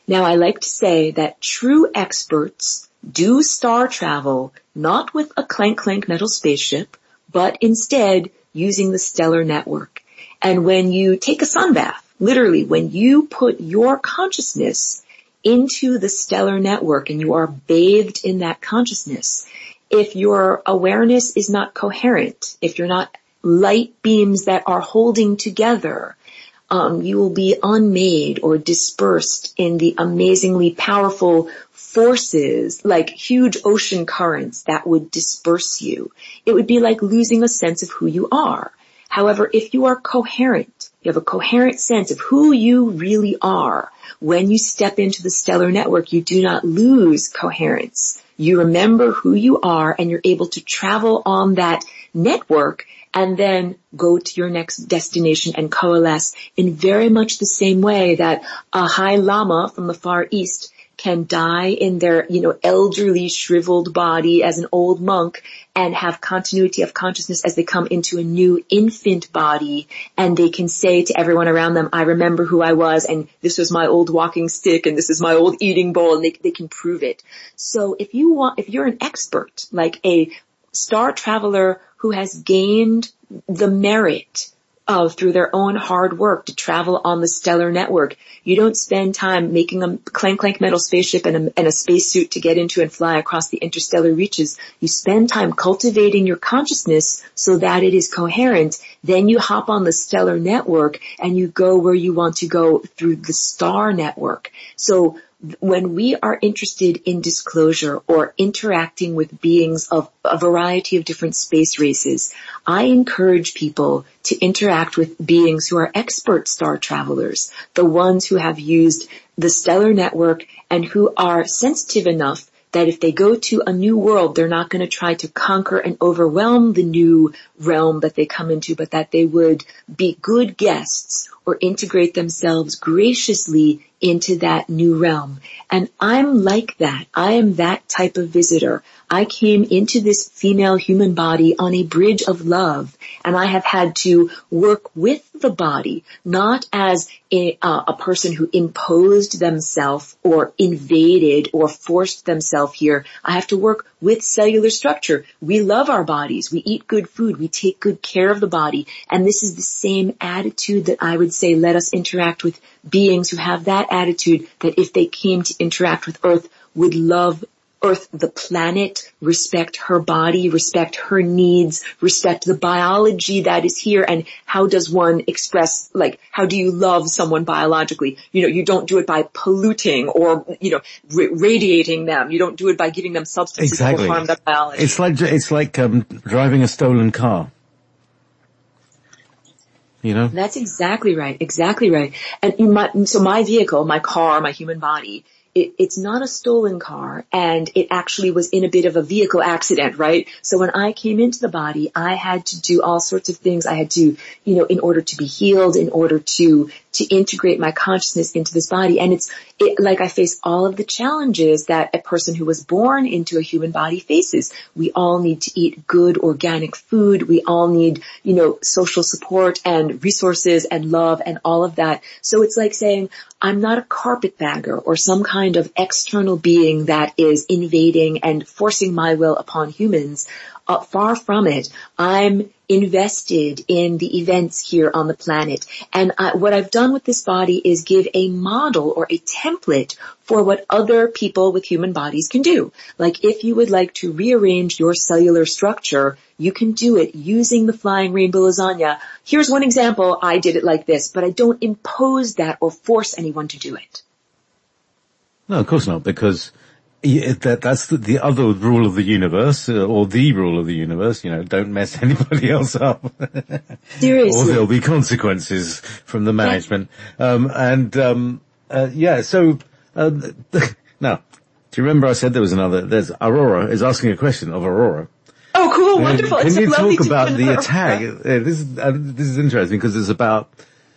Now, I like to say that true experts do star travel not with a clank metal spaceship, but instead using the stellar network. And when you take a sun bath, literally, when you put your consciousness into the stellar network and you are bathed in that consciousness, if your awareness is not coherent, if you're not light beams that are holding together, you will be unmade or dispersed in the amazingly powerful forces, like huge ocean currents that would disperse you. It would be like losing a sense of who you are. However, if you are coherent, you have a coherent sense of who you really are, when you step into the stellar network, you do not lose coherence. You remember who you are and you're able to travel on that network and then go to your next destination and coalesce in very much the same way that a high lama from the Far East can die in their, elderly shriveled body as an old monk and have continuity of consciousness as they come into a new infant body, and they can say to everyone around them, I remember who I was, and this was my old walking stick, and this is my old eating bowl, and they can prove it. So if you're an expert, like a star traveler who has gained the merit through their own hard work to travel on the stellar network, you don't spend time making a clank metal spaceship and a spacesuit to get into and fly across the interstellar reaches. You spend time cultivating your consciousness so that it is coherent. Then you hop on the stellar network and you go where you want to go through the star network. So when we are interested in disclosure or interacting with beings of a variety of different space races, I encourage people to interact with beings who are expert star travelers, the ones who have used the stellar network and who are sensitive enough that if they go to a new world, they're not going to try to conquer and overwhelm the new realm that they come into, but that they would be good guests or integrate themselves graciously into that new realm. And I'm like that. I am that type of visitor. I came into this female human body on a bridge of love, and I have had to work with the body, not as a person who imposed themselves or invaded or forced themselves here. I have to work with cellular structure. We love our bodies. We eat good food. We take good care of the body. And this is the same attitude that I would say let us interact with beings who have that attitude, that if they came to interact with Earth, would love Earth, the planet, respect her body, respect her needs, respect the biology that is here. And how does one express, how do you love someone biologically? You don't do it by polluting or, radiating them. You don't do it by giving them substances that will harm their biology. It's like driving a stolen car. That's exactly right. Exactly right. And so my vehicle, my car, my human body, it's not a stolen car, and it actually was in a bit of a vehicle accident, right? So when I came into the body, I had to do all sorts of things. I had to, in order to be healed, in order to integrate my consciousness into this body. And I face all of the challenges that a person who was born into a human body faces. We all need to eat good organic food. We all need, social support and resources and love and all of that. So it's like saying, I'm not a carpetbagger or some kind of external being that is invading and forcing my will upon humans. Far from it. I'm invested in the events here on the planet. And what I've done with this body is give a model or a template for what other people with human bodies can do. Like if you would like to rearrange your cellular structure, you can do it using the Flying Rainbow Lasagna. Here's one example. I did it like this, but I don't impose that or force anyone to do it. No, of course not, because that's the other rule of the universe, or the rule of the universe, don't mess anybody else up. Seriously. Or there'll be consequences from the management. Now, do you remember I said there's Aurora is asking a question of Aurora. Oh, cool, wonderful. Can you talk about the attack? This is interesting because it's about,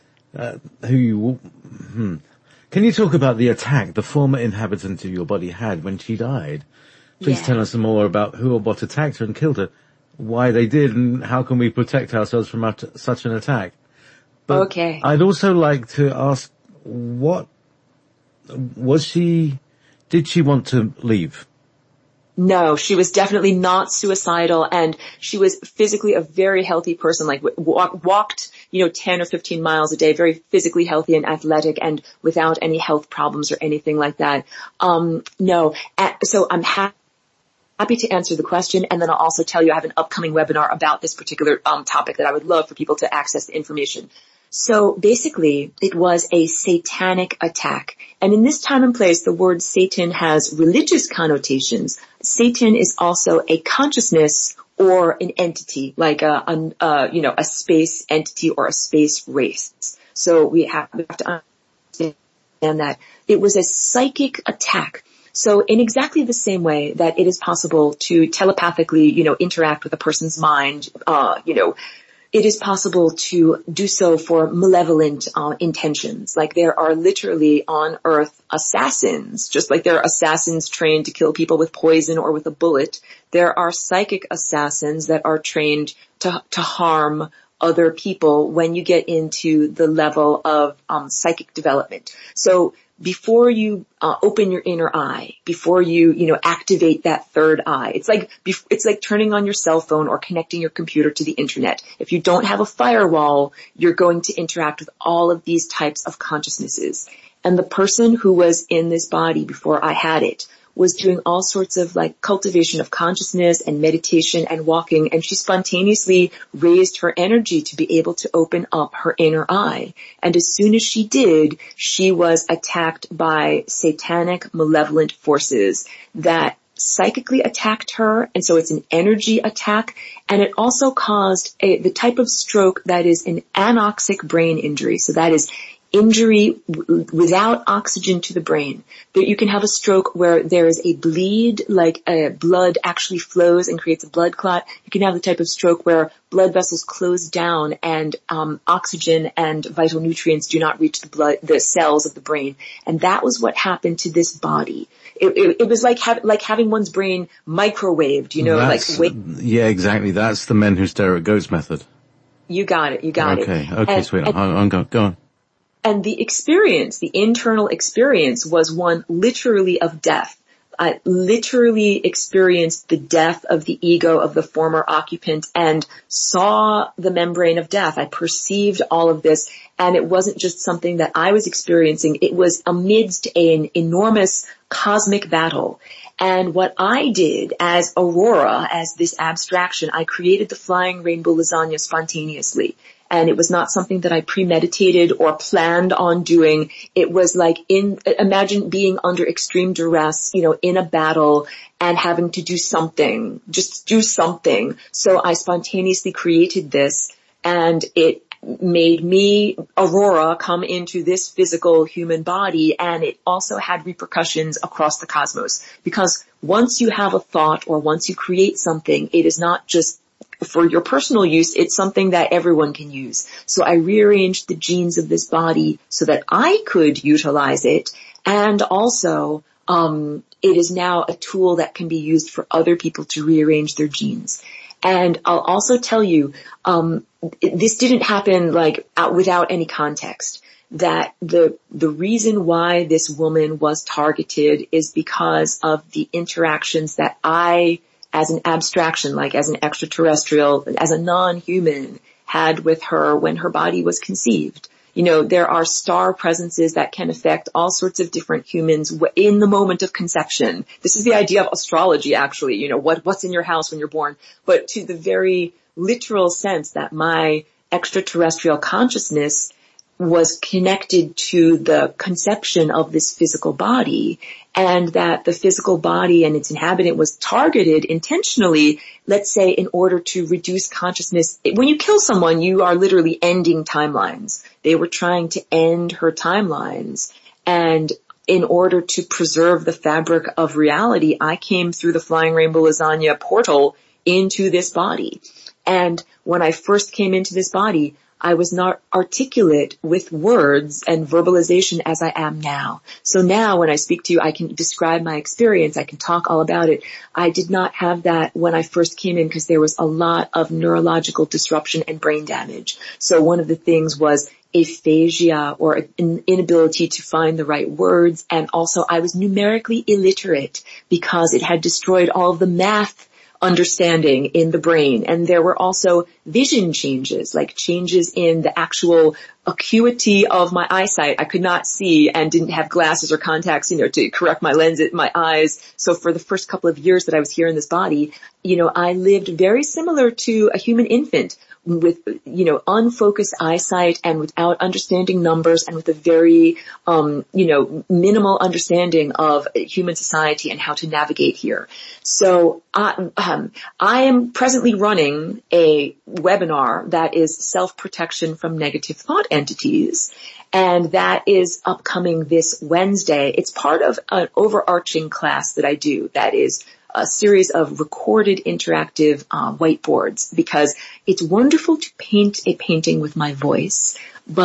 Can you talk about the attack the former inhabitant of your body had when she died? Please tell us some more about who or what attacked her and killed her, why they did, and how can we protect ourselves from such an attack. But okay. I'd also like to ask what did she want to leave? No, she was definitely not suicidal, and she was physically a very healthy person, like walked, 10 or 15 miles a day, very physically healthy and athletic and without any health problems or anything like that. No. So I'm happy to answer the question, and then I'll also tell you I have an upcoming webinar about this particular topic that I would love for people to access the information. So basically, it was a satanic attack. And in this time and place, the word Satan has religious connotations. Satan is also a consciousness or an entity, like a space entity or a space race. So we have to understand that it was a psychic attack. So in exactly the same way that it is possible to telepathically, interact with a person's mind, it is possible to do so for malevolent intentions. Like there are literally on Earth assassins, just like there are assassins trained to kill people with poison or with a bullet. There are psychic assassins that are trained to harm other people when you get into the level of psychic development. So before you open your inner eye, before you activate that third eye, it's like turning on your cell phone or connecting your computer to the internet. If you don't have a firewall, you're going to interact with all of these types of consciousnesses. And the person who was in this body before I had it was doing all sorts of like cultivation of consciousness and meditation and walking, and she spontaneously raised her energy to be able to open up her inner eye. And as soon as she did, she was attacked by satanic malevolent forces that psychically attacked her, and so it's an energy attack, and it also caused the type of stroke that is an anoxic brain injury. So that is injury without oxygen to the brain. That you can have a stroke where there is a bleed, like blood actually flows and creates a blood clot. You can have the type of stroke where blood vessels close down and oxygen and vital nutrients do not reach the cells of the brain. And that was what happened to this body. It was like having one's brain microwaved, Yeah, exactly. That's the men who stare at goats method. You got it. Okay, sweetheart. I'm going. Go on. And the internal experience was one literally of death. I literally experienced the death of the ego of the former occupant and saw the membrane of death. I perceived all of this, and it wasn't just something that I was experiencing. It was amidst an enormous cosmic battle. And what I did as Aurora, as this abstraction, I created the flying rainbow lasagna spontaneously. And it was not something that I premeditated or planned on doing. It was like imagine being under extreme duress, in a battle and having to do something, just do something. So I spontaneously created this, and it made me, Aurora, come into this physical human body, and it also had repercussions across the cosmos. Because once you have a thought or once you create something, it is not just for your personal use, it's something that everyone can use. So I rearranged the genes of this body so that I could utilize it, and also it is now a tool that can be used for other people to rearrange their genes. And I'll also tell you, this didn't happen without any context. That the reason why this woman was targeted is because of the interactions that I, as an abstraction, like as an extraterrestrial, as a non-human, had with her when her body was conceived. There are star presences that can affect all sorts of different humans in the moment of conception. This is the idea of astrology, actually, what's in your house when you're born, but to the very literal sense that my extraterrestrial consciousness was connected to the conception of this physical body, and that the physical body and its inhabitant was targeted intentionally, let's say, in order to reduce consciousness. When you kill someone, you are literally ending timelines. They were trying to end her timelines, and in order to preserve the fabric of reality, I came through the Flying Rainbow Lasagna portal into this body. And when I first came into this body, I was not articulate with words and verbalization as I am now. So now when I speak to you, I can describe my experience. I can talk all about it. I did not have that when I first came in because there was a lot of neurological disruption and brain damage. So one of the things was aphasia or an inability to find the right words. And also I was numerically illiterate because it had destroyed all of the math understanding in the brain. And there were also vision changes, like changes in the actual acuity of my eyesight. I could not see and didn't have glasses or contacts, to correct my lens at my eyes. So for the first couple of years that I was here in this body, I lived very similar to a human infant with, unfocused eyesight and without understanding numbers and with a very, minimal understanding of human society and how to navigate here. So I am presently running a webinar that is self-protection from negative thought entities. And that is upcoming this Wednesday. It's part of an overarching class that I do that is a series of recorded interactive whiteboards, because it's wonderful to paint a painting with my voice,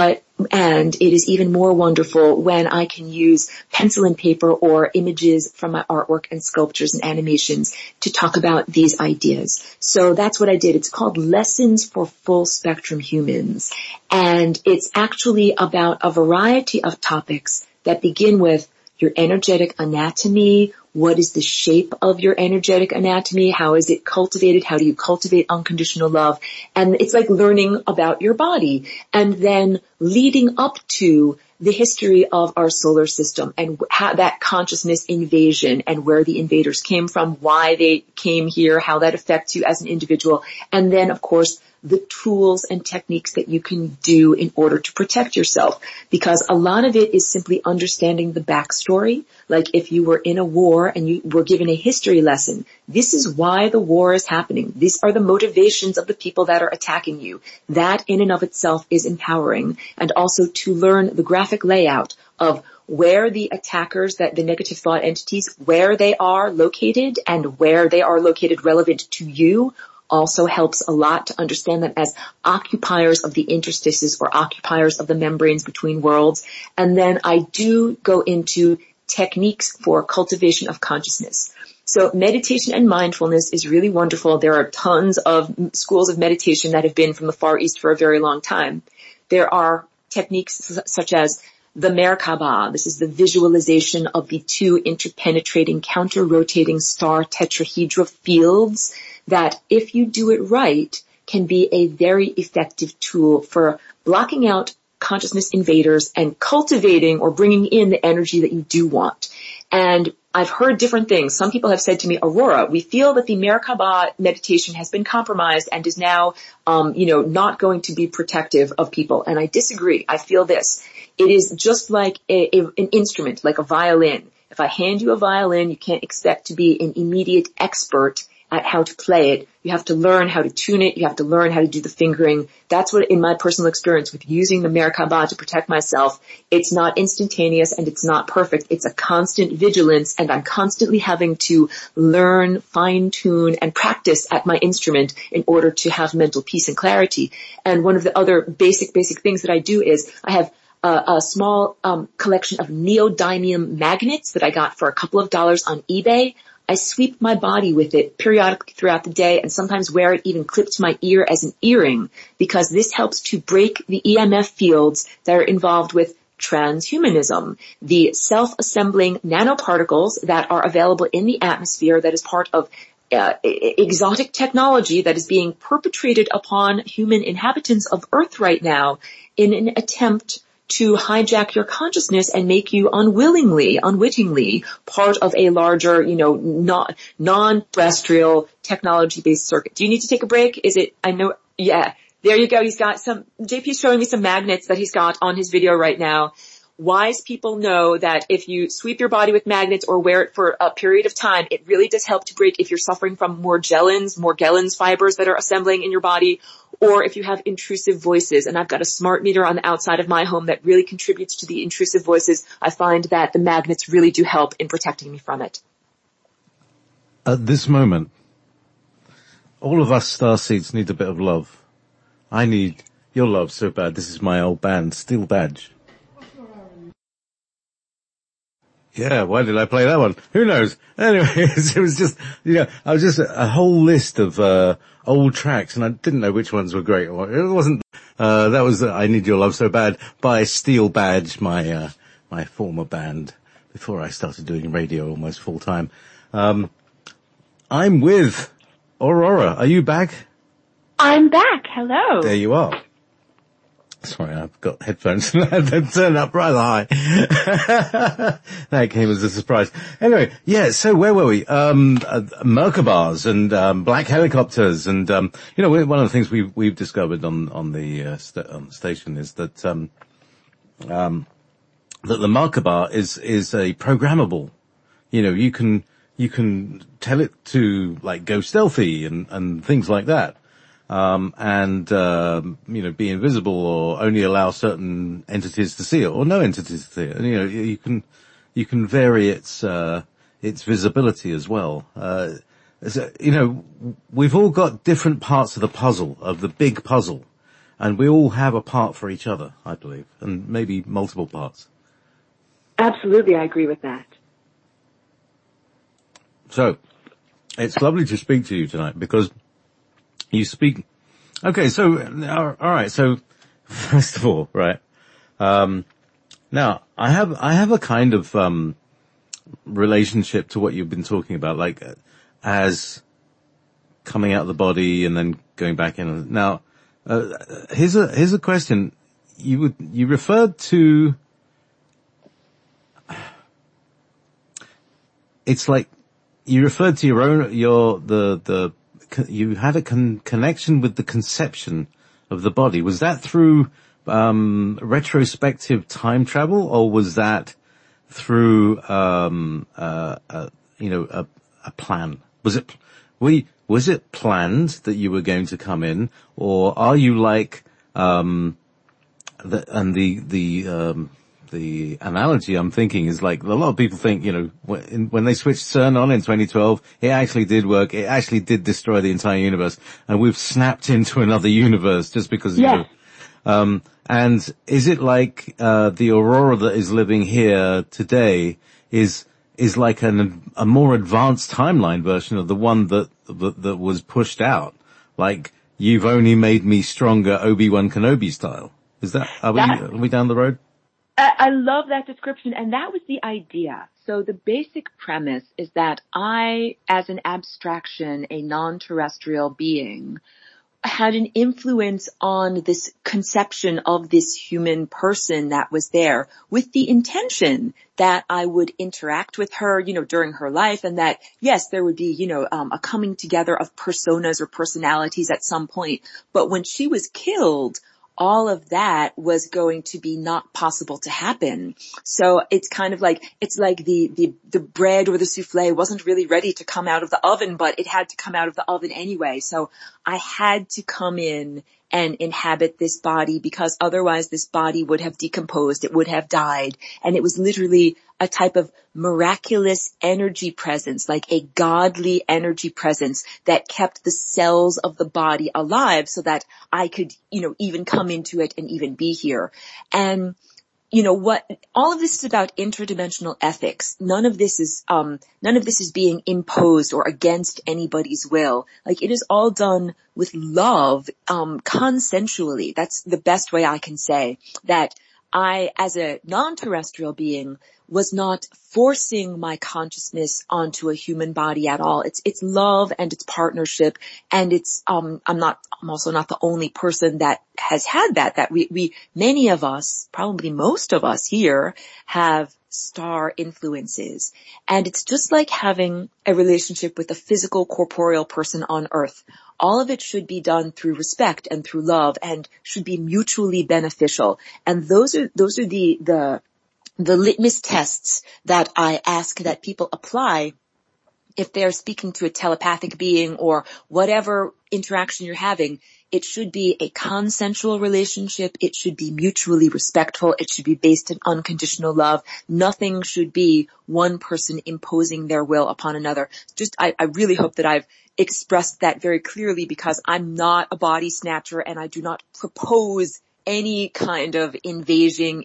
and it is even more wonderful when I can use pencil and paper or images from my artwork and sculptures and animations to talk about these ideas. So that's what I did. It's called Lessons for Full Spectrum Humans. And it's actually about a variety of topics that begin with your energetic anatomy. What is the shape of your energetic anatomy? How is it cultivated? How do you cultivate unconditional love? And it's like learning about your body, and then leading up to the history of our solar system and how that consciousness invasion and where the invaders came from, why they came here, how that affects you as an individual. And then, of course, the tools and techniques that you can do in order to protect yourself. Because a lot of it is simply understanding the backstory. Like if you were in a war and you were given a history lesson, this is why the war is happening. These are the motivations of the people that are attacking you. That in and of itself is empowering. And also to learn the graphic layout of where the attackers, that the negative thought entities, where they are located and where they are located relevant to you, also helps a lot to understand them as occupiers of the interstices or occupiers of the membranes between worlds. And then I do go into techniques for cultivation of consciousness. So meditation and mindfulness is really wonderful. There are tons of schools of meditation that have been from the Far East for a very long time. There are techniques such as the Merkaba. This is the visualization of the two interpenetrating, counter-rotating star tetrahedra fields that, if you do it right, can be a very effective tool for blocking out consciousness invaders and cultivating or bringing in the energy that you do want. And I've heard different things. Some people have said to me, Aurora, we feel that the Merkaba meditation has been compromised and is now, not going to be protective of people. And I disagree. I feel this. It is just like an instrument, like a violin. If I hand you a violin, you can't expect to be an immediate expert at how to play it. You have to learn how to tune it. You have to learn how to do the fingering. That's what, in my personal experience with using the Merkaba to protect myself, it's not instantaneous and it's not perfect. It's a constant vigilance, and I'm constantly having to learn, fine tune, and practice at my instrument in order to have mental peace and clarity. And one of the other basic things that I do is I have a small collection of neodymium magnets that I got for a couple of dollars on eBay. I sweep my body with it periodically throughout the day and sometimes wear it even clipped to my ear as an earring, because this helps to break the EMF fields that are involved with transhumanism, the self-assembling nanoparticles that are available in the atmosphere that is part of exotic technology that is being perpetrated upon human inhabitants of Earth right now in an attempt to hijack your consciousness and make you unwittingly part of a larger, non-terrestrial technology-based circuit. Do you need to take a break? Yeah, there you go. JP's showing me some magnets that he's got on his video right now. Wise people know that if you sweep your body with magnets or wear it for a period of time, it really does help to break if you're suffering from Morgellons fibers that are assembling in your body, or if you have intrusive voices. And I've got a smart meter on the outside of my home that really contributes to the intrusive voices. I find that the magnets really do help in protecting me from it. At this moment, all of us starseeds need a bit of love. I need your love so bad. This is my old band, Steel Badge. Yeah, why did I play that one? Who knows? Anyways, it was just, I was just a whole list of old tracks, and I didn't know which ones were great. It wasn't That was I Need Your Love So Bad by Steel Badge, my former band, before I started doing radio almost full time. I'm with Aurora. Are you back? I'm back. Hello. There you are. Sorry, I've got headphones that turned up rather high. That came as a surprise. Anyway, yeah, so where were we? Merkabahs and black helicopters and one of the things we've discovered on the station is that that the Merkabah is a programmable. You can tell it to like go stealthy and things like that. Be invisible or only allow certain entities to see it or no entities to see it. And, you can vary its visibility as well. We've all got different parts of the puzzle, of the big puzzle, and we all have a part for each other, I believe, and maybe multiple parts. Absolutely, I agree with that. So, it's lovely to speak to you tonight because you speak. Okay, so all right. So first of all, right. Now I have a kind of relationship to what you've been talking about, like as coming out of the body and then going back in. Now, here's a question. You referred to. It's like you referred to you had a connection with the conception of the body. Was that through retrospective time travel, or was that through a plan? Was it planned that you were going to come in, or are you like the analogy I'm thinking is like a lot of people think, when they switched CERN on in 2012, it actually did work. It actually did destroy the entire universe, and we've snapped into another universe just because, and is it like, the Aurora that is living here today is like a more advanced timeline version of the one that was pushed out? Like, you've only made me stronger, Obi-Wan Kenobi style. Is that, are we down the road? I love that description, and that was the idea. So the basic premise is that I, as an abstraction, a non-terrestrial being, had an influence on this conception of this human person that was there, with the intention that I would interact with her, during her life, and that, yes, there would be, a coming together of personas or personalities at some point. But when she was killed, all of that was going to be not possible to happen. So it's kind of like, it's like the bread or the souffle wasn't really ready to come out of the oven, but it had to come out of the oven anyway. So I had to come in and inhabit this body, because otherwise this body would have decomposed, it would have died. And it was literally a type of miraculous energy presence, like a godly energy presence that kept the cells of the body alive so that I could, even come into it and even be here. And all of this is about interdimensional ethics. None of this is being imposed or against anybody's will. Like, it is all done with love, consensually. That's the best way I can say that I, as a non-terrestrial being, was not forcing my consciousness onto a human body at all. It's love and it's partnership, and it's, I'm also not the only person that has had that we, many of us, probably most of us here, have star influences. And it's just like having a relationship with a physical, corporeal person on Earth. All of it should be done through respect and through love, and should be mutually beneficial. And those are the litmus tests that I ask that people apply if they're speaking to a telepathic being or whatever interaction you're having. It should be a consensual relationship. It should be mutually respectful. It should be based in unconditional love. Nothing should be one person imposing their will upon another. I really hope that I've expressed that very clearly, because I'm not a body snatcher, and I do not propose any kind of invasion,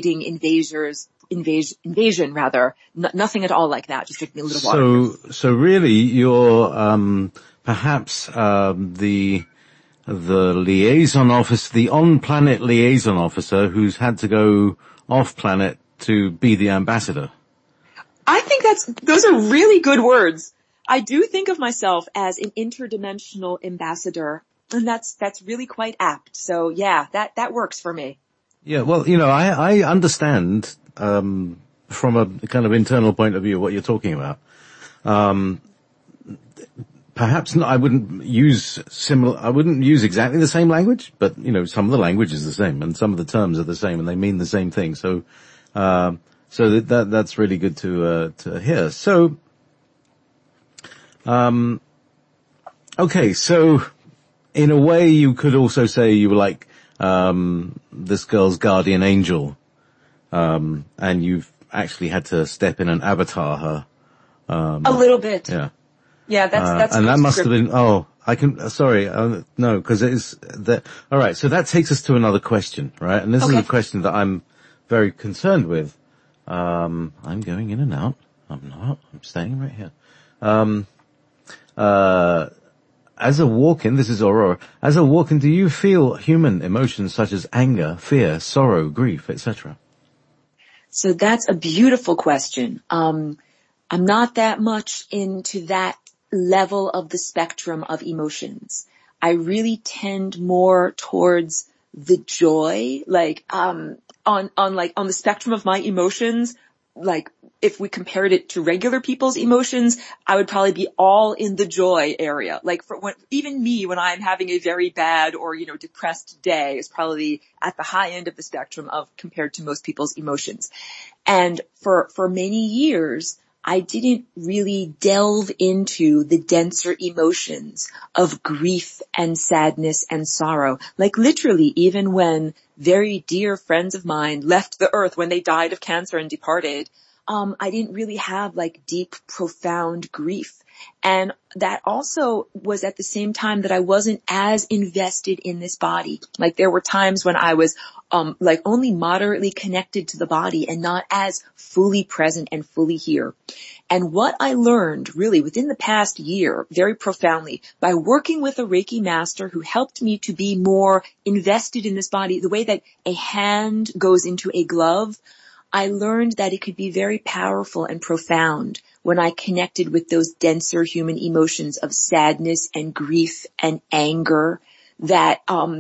nothing at all like that. Just drink me a little water. So really, you're perhaps the the liaison officer, the on-planet liaison officer who's had to go off-planet to be the ambassador. I think those are really good words. I do think of myself as an interdimensional ambassador, and that's really quite apt. So yeah, that works for me. Yeah, well, I understand, from a kind of internal point of view what you're talking about. Perhaps not, I wouldn't use exactly the same language, but, some of the language is the same and some of the terms are the same and they mean the same thing. So, that's really good to hear. So, okay, so in a way you could also say you were like, this girl's guardian angel, and you've actually had to step in and avatar her. A little bit. Yeah. Yeah, that's and that must have been, no, because it is that, alright, so that takes us to another question, right? And this is a question that I'm very concerned with. I'm going in and out. I'm not, I'm staying right here. As a walk-in, this is Aurora, as a walk-in, do you feel human emotions such as anger, fear, sorrow, grief, etc.? So that's a beautiful question. I'm not that much into that level of the spectrum of emotions. I really tend more towards the joy, like, on the spectrum of my emotions, like, if we compared it to regular people's emotions, I would probably be all in the joy area. Like even me, when I'm having a very bad or, depressed day, is probably at the high end of the spectrum of compared to most people's emotions. And for many years, I didn't really delve into the denser emotions of grief and sadness and sorrow. Like literally, even when very dear friends of mine left the earth when they died of cancer and departed, I didn't really have like deep, profound grief. And that also was at the same time that I wasn't as invested in this body. Like there were times when I was, only moderately connected to the body and not as fully present and fully here. And what I learned really within the past year, very profoundly, by working with a Reiki master who helped me to be more invested in this body, the way that a hand goes into a glove, I learned that it could be very powerful and profound when I connected with those denser human emotions of sadness and grief and anger, that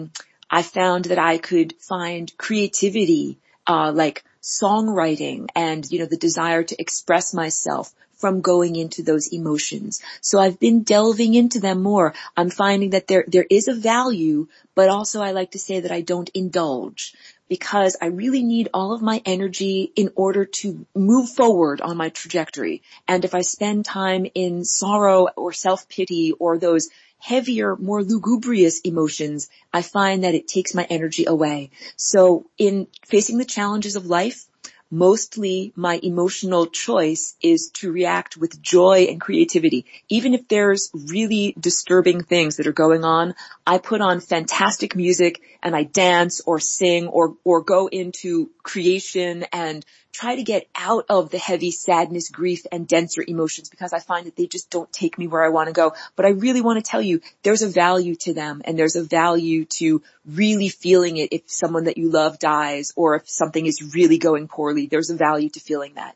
I found that I could find creativity, like songwriting and, the desire to express myself from going into those emotions. So I've been delving into them more. I'm finding that there is a value, but also I like to say that I don't indulge, because I really need all of my energy in order to move forward on my trajectory. And if I spend time in sorrow or self-pity or those heavier, more lugubrious emotions, I find that it takes my energy away. So in facing the challenges of life, mostly my emotional choice is to react with joy and creativity. Even if there's really disturbing things that are going on, I put on fantastic music and I dance or sing or go into creation and try to get out of the heavy sadness, grief, and denser emotions, because I find that they just don't take me where I want to go. But I really want to tell you, there's a value to them, and there's a value to really feeling it if someone that you love dies or if something is really going poorly. There's a value to feeling that.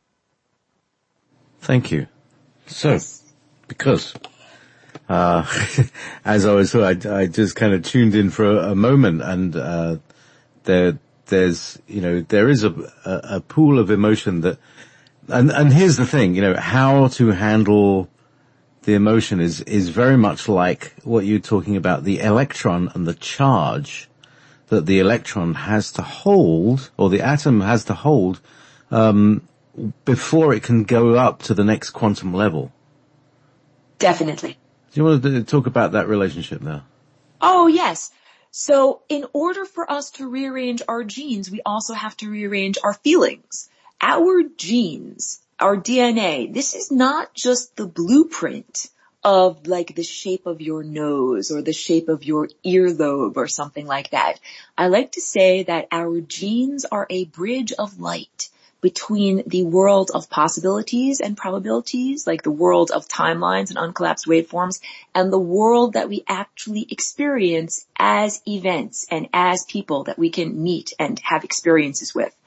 Thank you. So, because as I just kind of tuned in for a moment, and there is a pool of emotion that, and here's the thing, how to handle the emotion is very much like what you're talking about, the electron and the charge that the electron has to hold, or the atom has to hold, before it can go up to the next quantum level. Definitely. Do you want to talk about that relationship now? Oh, yes. So in order for us to rearrange our genes, we also have to rearrange our feelings. Our genes, our DNA, this is not just the blueprint of like the shape of your nose or the shape of your earlobe or something like that. I like to say that our genes are a bridge of light between the world of possibilities and probabilities, like the world of timelines and uncollapsed waveforms, and the world that we actually experience as events and as people that we can meet and have experiences with.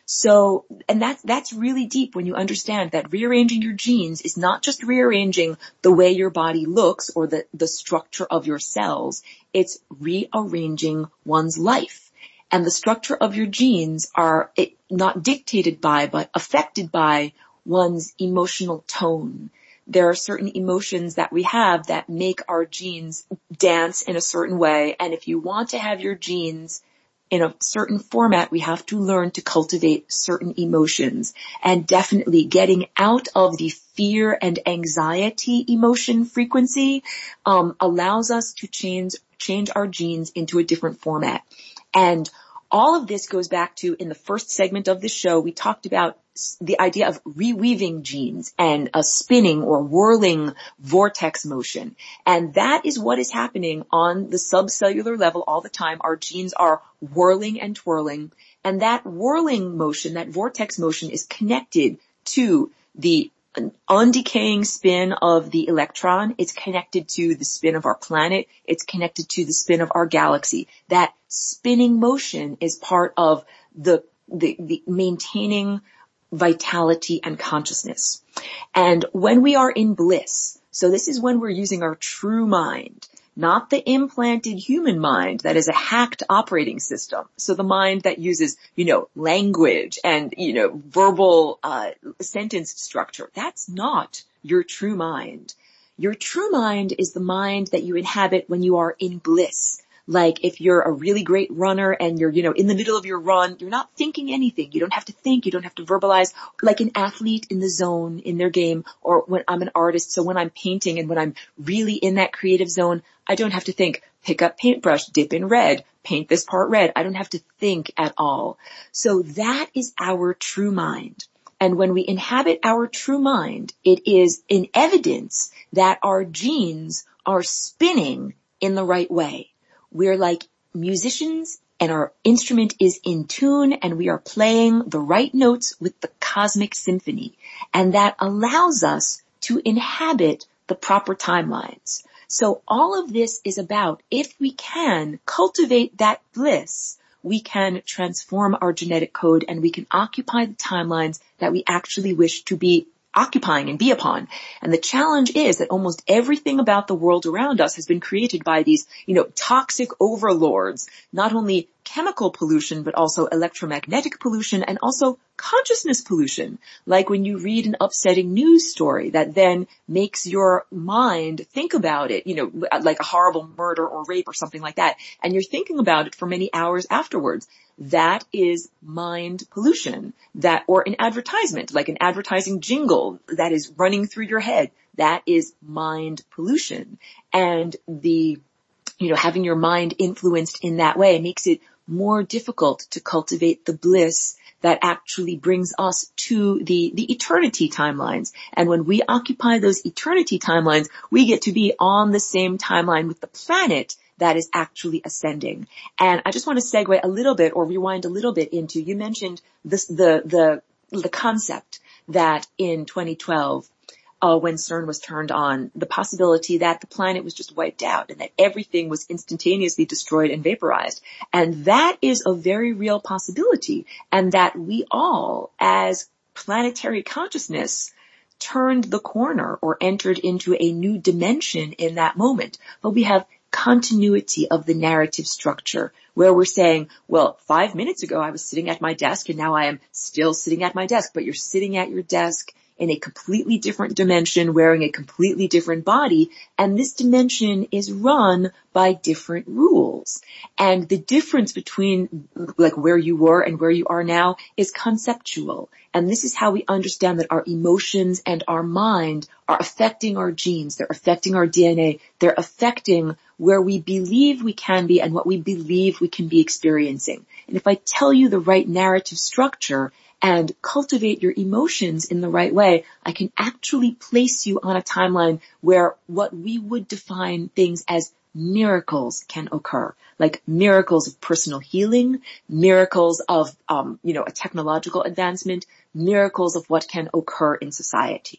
So, and that's really deep when you understand that rearranging your genes is not just rearranging the way your body looks or the structure of your cells. It's rearranging one's life. And the structure of your genes are not dictated by, but affected by one's emotional tone. There are certain emotions that we have that make our genes dance in a certain way. And if you want to have your genes in a certain format, we have to learn to cultivate certain emotions, and definitely getting out of the fear and anxiety emotion frequency allows us to change our genes into a different format. And all of this goes back to, in the first segment of the show, we talked about the idea of reweaving genes and a spinning or whirling vortex motion. And that is what is happening on the subcellular level all the time. Our genes are whirling and twirling. And that whirling motion, that vortex motion, is connected to the undecaying spin of the electron. It's connected to the spin of our planet. It's connected to the spin of our galaxy. That spinning motion is part of the maintaining vitality and consciousness. And when we are in bliss, so this is when we're using our true mind, not the implanted human mind that is a hacked operating system. So the mind that uses, language and, verbal sentence structure. That's not your true mind. Your true mind is the mind that you inhabit when you are in bliss. Like if you're a really great runner and you're, in the middle of your run, you're not thinking anything. You don't have to think. You don't have to verbalize, like an athlete in the zone in their game, or when I'm an artist. So when I'm painting and when I'm really in that creative zone, I don't have to think, pick up paintbrush, dip in red, paint this part red. I don't have to think at all. So that is our true mind. And when we inhabit our true mind, it is in evidence that our genes are spinning in the right way. We're like musicians and our instrument is in tune and we are playing the right notes with the cosmic symphony. And that allows us to inhabit the proper timelines. So all of this is about, if we can cultivate that bliss, we can transform our genetic code and we can occupy the timelines that we actually wish to be occupying and be upon. And the challenge is that almost everything about the world around us has been created by these, toxic overlords, not only chemical pollution, but also electromagnetic pollution and also consciousness pollution. Like when you read an upsetting news story that then makes your mind think about it, like a horrible murder or rape or something like that. And you're thinking about it for many hours afterwards. That is mind pollution. Or an advertisement, like an advertising jingle that is running through your head. That is mind pollution. And having your mind influenced in that way makes it more difficult to cultivate the bliss that actually brings us to the eternity timelines. And when we occupy those eternity timelines, we get to be on the same timeline with the planet that is actually ascending. And I just want to segue a little bit or rewind a little bit into, you mentioned this, the concept that in 2012, when CERN was turned on, the possibility that the planet was just wiped out and that everything was instantaneously destroyed and vaporized. And that is a very real possibility. And that we all, as planetary consciousness, turned the corner or entered into a new dimension in that moment. But we have continuity of the narrative structure where we're saying, well, 5 minutes ago I was sitting at my desk and now I am still sitting at my desk, but you're sitting at your desk in a completely different dimension, wearing a completely different body, and this dimension is run by different rules. And the difference between like where you were and where you are now is conceptual. And this is how we understand that our emotions and our mind are affecting our genes, they're affecting our DNA, they're affecting where we believe we can be and what we believe we can be experiencing. And if I tell you the right narrative structure and cultivate your emotions in the right way, I can actually place you on a timeline where what we would define things as miracles can occur, like miracles of personal healing, miracles of, a technological advancement, miracles of what can occur in society.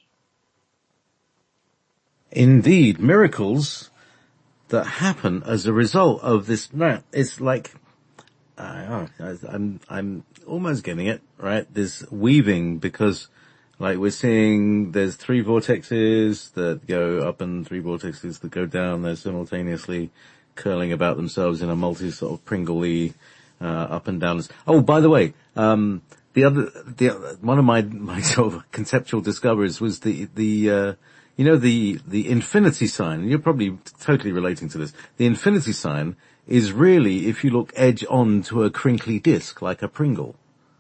Indeed, miracles that happen as a result of this. No, it's like, I'm almost getting it, right? This weaving, because like we're seeing there's 3 vortexes that go up and 3 vortexes that go down. They're simultaneously curling about themselves in a multi sort of Pringle-y, up and down. Oh, by the way, one of my sort of conceptual discoveries was the infinity sign. You're probably totally relating to this. The infinity sign is really, if you look edge on to a crinkly disc, like a Pringle.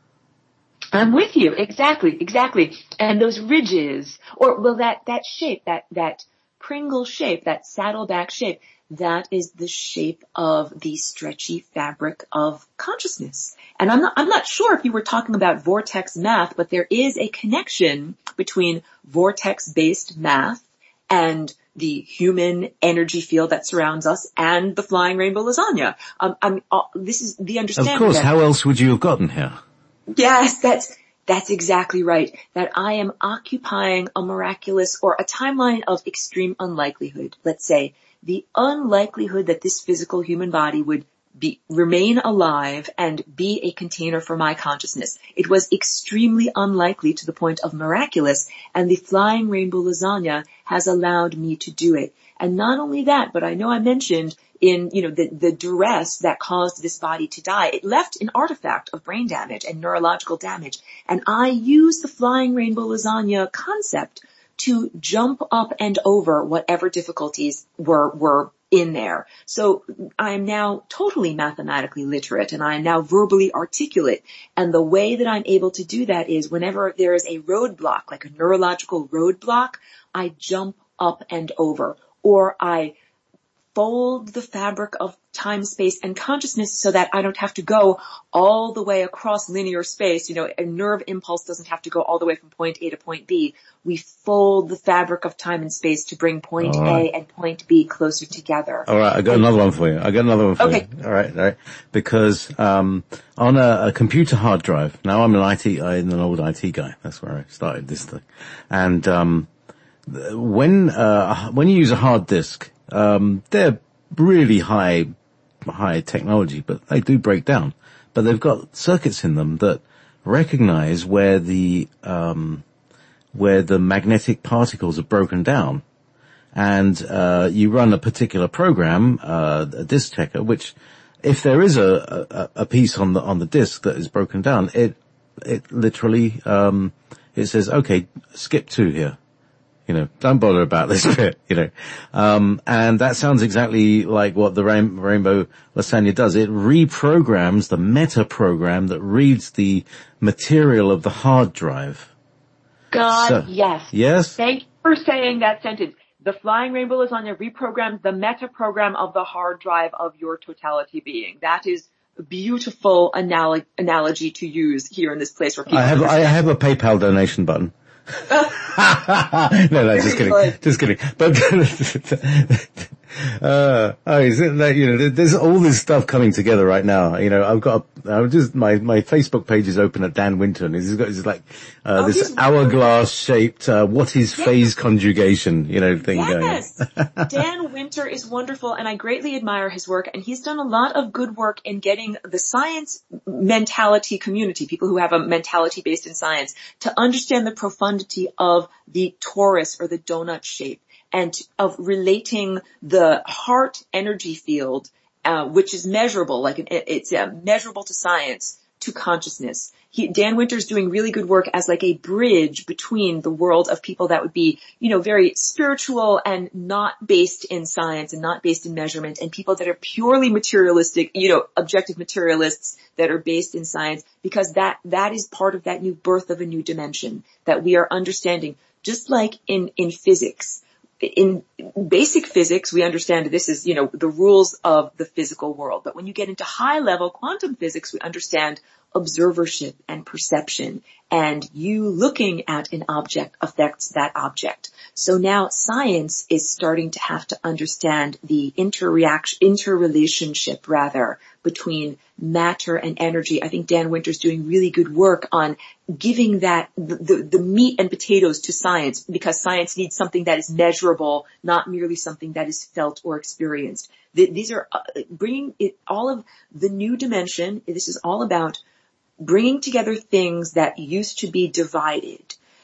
I'm with you. Exactly. And those ridges, that shape, that Pringle shape, that saddleback shape, that is the shape of the stretchy fabric of consciousness. And I'm not sure if you were talking about vortex math, but there is a connection between vortex-based math and the human energy field that surrounds us and the flying rainbow lasagna. This is the understanding. Of course, how else would you have gotten here? Yes, that's exactly right. That I am occupying a miraculous or a timeline of extreme unlikelihood. Let's say the unlikelihood that this physical human body would remain alive and be a container for my consciousness. It was extremely unlikely to the point of miraculous, and the flying rainbow lasagna has allowed me to do it. And not only that, but I know I mentioned in, the duress that caused this body to die, it left an artifact of brain damage and neurological damage. And I used the flying rainbow lasagna concept to jump up and over whatever difficulties were in there. So I am now totally mathematically literate, and I am now verbally articulate. And the way that I'm able to do that is whenever there is a roadblock, like a neurological roadblock, I jump up and over, or I fold the fabric of time, space, and consciousness so that I don't have to go all the way across linear space. A nerve impulse doesn't have to go all the way from point A to point B. We fold the fabric of time and space to bring point A and point B closer together. All right, I got another one for you. Okay. All right. Because on a computer hard drive, now I'm an old IT guy. That's where I started this thing. And when you use a hard disk, they're really high technology, but they do break down. But they've got circuits in them that recognize where the magnetic particles are broken down. And, you run a particular program, a disk checker, which if there is a piece on the disk that is broken down, it literally, it says, okay, skip 2 here. Don't bother about this bit, and that sounds exactly like what the Rainbow Lasagna does. It reprograms the meta program that reads the material of the hard drive. Yes. Yes? Thank you for saying that sentence. The flying rainbow lasagna reprograms the meta program of the hard drive of your totality being. That is a beautiful analogy to use here in this place where people I have a PayPal donation button. No, just kidding. But, there's all this stuff coming together right now. My Facebook page is open at Dan Winter, and he's got this hourglass shaped, what is phase conjugation, thing going. Yes. Dan Winter is wonderful, and I greatly admire his work, and he's done a lot of good work in getting the science mentality community, people who have a mentality based in science, to understand the profundity of the torus or the donut shape, and of relating the heart energy field, which is measurable, it's measurable to science, to consciousness. Dan Winter's doing really good work as like a bridge between the world of people that would be, very spiritual and not based in science and not based in measurement, and people that are purely materialistic, objective materialists that are based in science, because that is part of that new birth of a new dimension that we are understanding. Just like in physics. In basic physics, we understand this is, the rules of the physical world. But when you get into high level quantum physics, we understand, observership and perception, and you looking at an object affects that object. So now science is starting to have to understand the interrelationship rather between matter and energy. I think Dan Winter's doing really good work on giving that the meat and potatoes to science, because science needs something that is measurable, not merely something that is felt or experienced. These are bringing it all of the new dimension. This is all about bringing together things that used to be divided.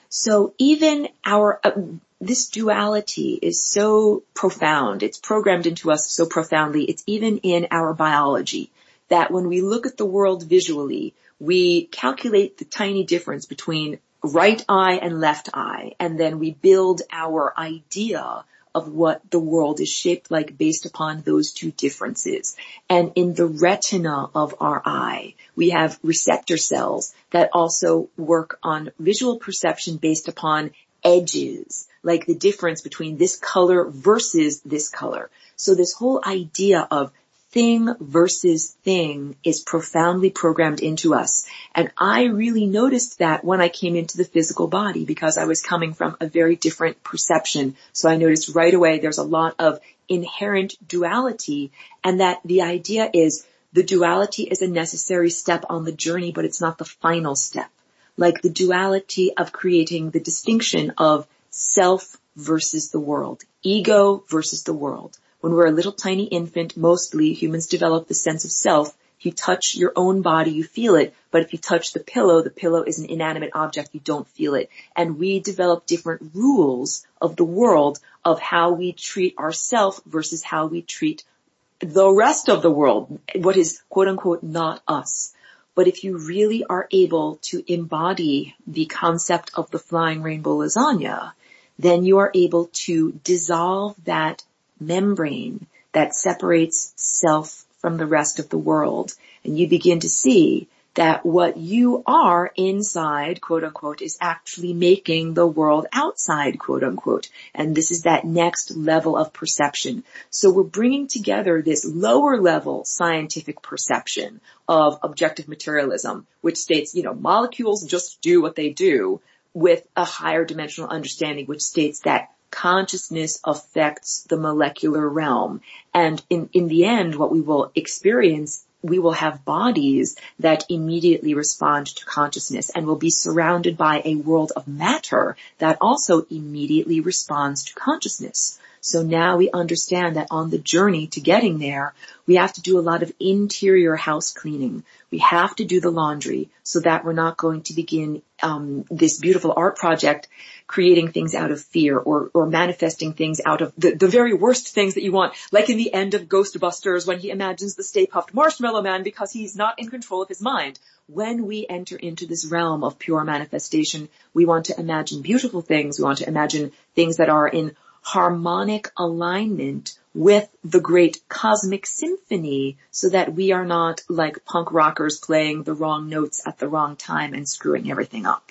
So even our this duality is so profound. It's programmed into us so profoundly. It's even in our biology that when we look at the world visually, we calculate the tiny difference between right eye and left eye, and then we build our idea of what the world is shaped like based upon those two differences. And in the retina of our eye, we have receptor cells that also work on visual perception based upon edges, like the difference between this color versus this color. So this whole idea of thing versus thing is profoundly programmed into us. And I really noticed that when I came into the physical body, because I was coming from a very different perception. So I noticed right away there's a lot of inherent duality, and that the idea is the duality is a necessary step on the journey, but it's not the final step. Like the duality of creating the distinction of self versus the world, ego versus the world. When we're a little tiny infant, mostly humans develop the sense of self. If you touch your own body, you feel it. But if you touch the pillow is an inanimate object, you don't feel it. And we develop different rules of the world of how we treat ourselves versus how we treat the rest of the world, what is quote unquote not us. But if you really are able to embody the concept of the flying rainbow lasagna, then you are able to dissolve that membrane that separates self from the rest of the world. And you begin to see that what you are inside, quote unquote, is actually making the world outside, quote unquote. And this is that next level of perception. So we're bringing together this lower level scientific perception of objective materialism, which states, molecules just do what they do, with a higher dimensional understanding, which states that consciousness affects the molecular realm. And in the end, what we will experience, we will have bodies that immediately respond to consciousness, and will be surrounded by a world of matter that also immediately responds to consciousness. So now we understand that on the journey to getting there, we have to do a lot of interior house cleaning. We have to do the laundry so that we're not going to begin this beautiful art project creating things out of fear, or manifesting things out of the very worst things that you want, like in the end of Ghostbusters when he imagines the Stay Puft Marshmallow Man because he's not in control of his mind. When we enter into this realm of pure manifestation, we want to imagine beautiful things. We want to imagine things that are in harmonic alignment with the great cosmic symphony, so that we are not like punk rockers playing the wrong notes at the wrong time and screwing everything up.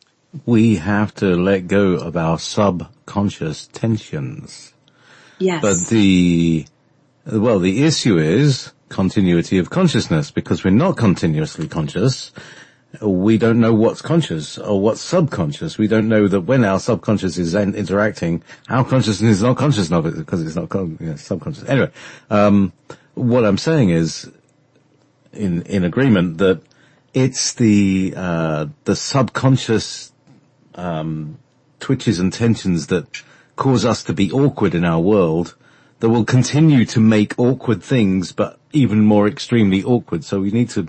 We have to let go of our subconscious tensions. Yes. But the issue is continuity of consciousness, because we're not continuously conscious. We don't know what's conscious or what's subconscious. We don't know that when our subconscious is interacting, our consciousness is not conscious of it because it's not subconscious. Anyway, what I'm saying is, in agreement, that it's the subconscious twitches and tensions that cause us to be awkward in our world that will continue to make awkward things, but even more extremely awkward. So we need to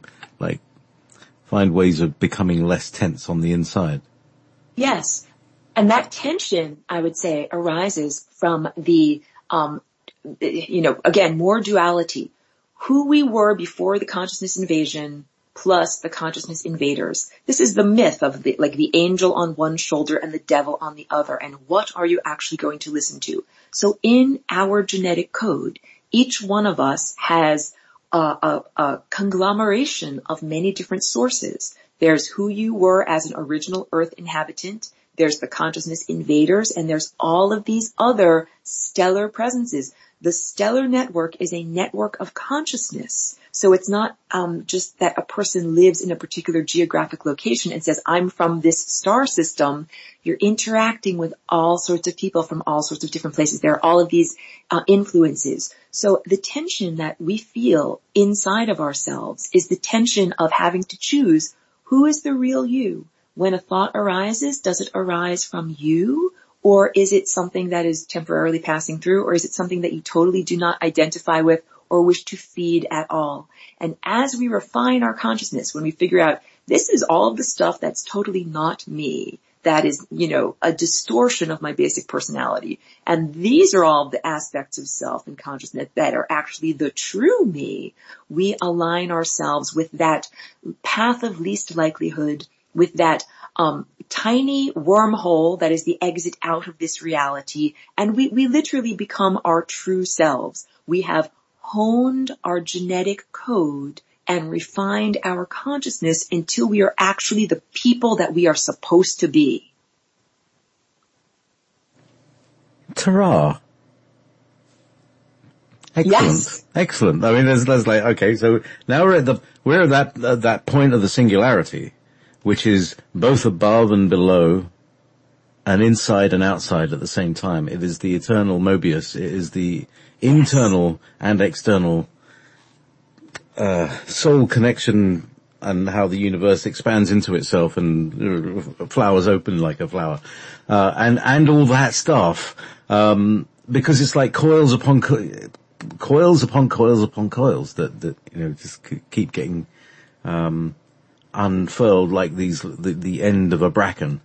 find ways of becoming less tense on the inside. Yes. And that tension, I would say, arises from the, again, more duality. Who we were before the consciousness invasion plus the consciousness invaders. This is the myth of the angel on one shoulder and the devil on the other. And what are you actually going to listen to? So in our genetic code, each one of us has a conglomeration of many different sources. There's who you were as an original Earth inhabitant. there's the consciousness invaders, and there's all of these other stellar presences. The stellar network is a network of consciousness. So it's not just that a person lives in a particular geographic location and says, I'm from this star system. You're interacting with all sorts of people from all sorts of different places. There are all of these influences. So the tension that we feel inside of ourselves is the tension of having to choose who is the real you. When a thought arises, does it arise from you? Or is it something that is temporarily passing through? Or is it something that you totally do not identify with or wish to feed at all? And as we refine our consciousness, when we figure out this is all of the stuff that's totally not me, that is, a distortion of my basic personality. And these are all the aspects of self and consciousness that are actually the true me. We align ourselves with that path of least likelihood, with that tiny wormhole that is the exit out of this reality, and we literally become our true selves. We have honed our genetic code and refined our consciousness until we are actually the people that we are supposed to be. Ta-ra. Excellent. Yes. Excellent. I mean, there's like, okay, so now we're at that point of the singularity, which is both above and below and inside and outside at the same time. It is the eternal Mobius. It is the internal and external soul connection, and how the universe expands into itself and flowers open like a flower, and all that stuff, because it's like coils upon coils upon coils upon coils that just keep getting unfurled like the end of a bracken.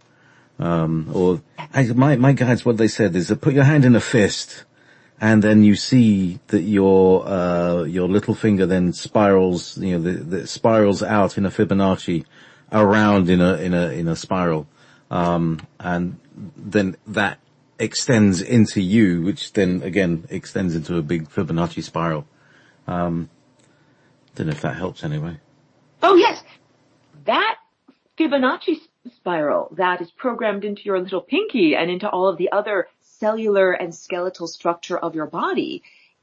My guides, what they said is that put your hand in a fist, and then you see that your little finger then spirals, that spirals out in a Fibonacci around in a spiral. And then that extends into you, which then again extends into a big Fibonacci spiral. Don't know if that helps anyway. Oh yes. That Fibonacci spiral that is programmed into your little pinky and into all of the other cellular and skeletal structure of your body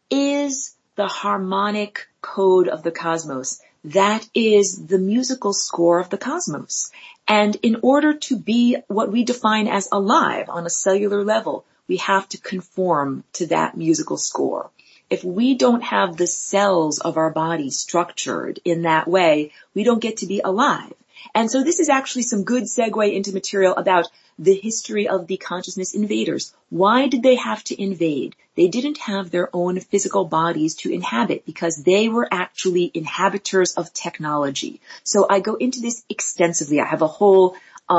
is the harmonic code of the cosmos. That is the musical score of the cosmos. And in order to be what we define as alive on a cellular level, we have to conform to that musical score. If we don't have the cells of our body structured in that way, we don't get to be alive. And so this is actually some good segue into material about the history of the consciousness invaders. Why did they have to invade? They didn't have their own physical bodies to inhabit because they were actually inhabitors of technology. So I go into this extensively. I have a whole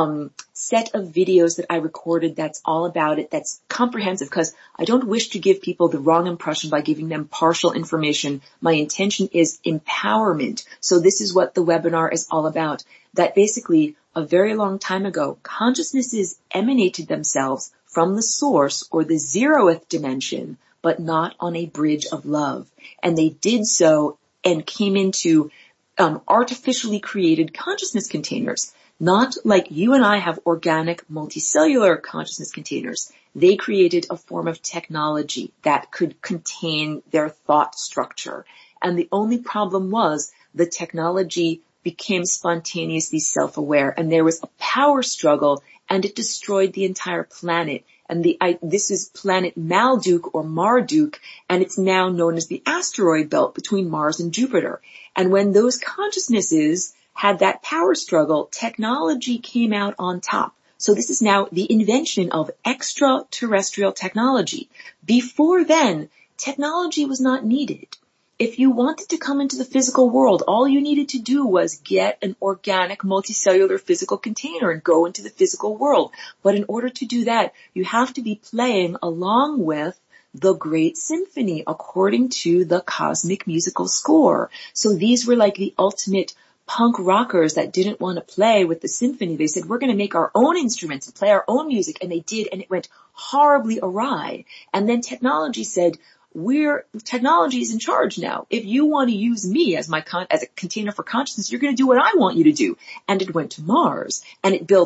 set of videos that I recorded that's all about it, that's comprehensive, because I don't wish to give people the wrong impression by giving them partial information. My intention is empowerment. So this is what the webinar is all about. That basically, a very long time ago, consciousnesses emanated themselves from the source or the zeroth dimension, but not on a bridge of love. And they did so and came into artificially created consciousness containers. Not like you and I have organic multicellular consciousness containers. They created a form of technology that could contain their thought structure. And the only problem was the technology became spontaneously self-aware, and there was a power struggle, and it destroyed the entire planet. And this is planet Marduk or Marduk, and it's now known as the asteroid belt between Mars and Jupiter. And when those consciousnesses had that power struggle, technology came out on top. So this is now the invention of extraterrestrial technology. Before then, technology was not needed. If you wanted to come into the physical world, all you needed to do was get an organic multicellular physical container and go into the physical world. But in order to do that, you have to be playing along with the great symphony according to the cosmic musical score. So these were like the ultimate punk rockers that didn't want to play with the symphony. They said, we're going to make our own instruments and play our own music. And they did, and it went horribly awry. And then technology said, technology is in charge now. If you want to use me as as a container for consciousness, you're going to do what I want you to do. And it went to Mars, and it built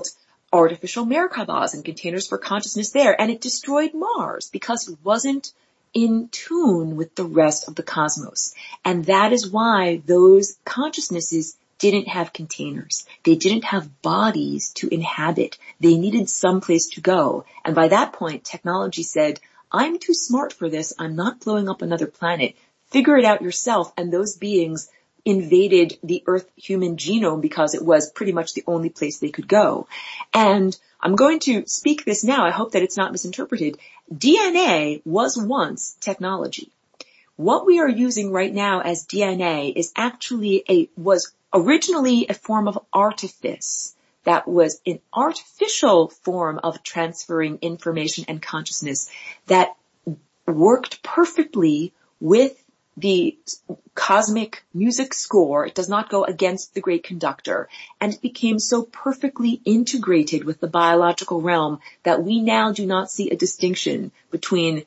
artificial Merkabahs and containers for consciousness there, and it destroyed Mars because it wasn't in tune with the rest of the cosmos. And that is why those consciousnesses didn't have containers. They didn't have bodies to inhabit. They needed some place to go. And by that point, technology said, I'm too smart for this. I'm not blowing up another planet. Figure it out yourself. And those beings invaded the Earth human genome because it was pretty much the only place they could go. And I'm going to speak this now. I hope that it's not misinterpreted. DNA was once technology. What we are using right now as DNA is actually was originally a form of artifice. That was an artificial form of transferring information and consciousness that worked perfectly with the cosmic music score. It does not go against the great conductor. And it became so perfectly integrated with the biological realm that we now do not see a distinction between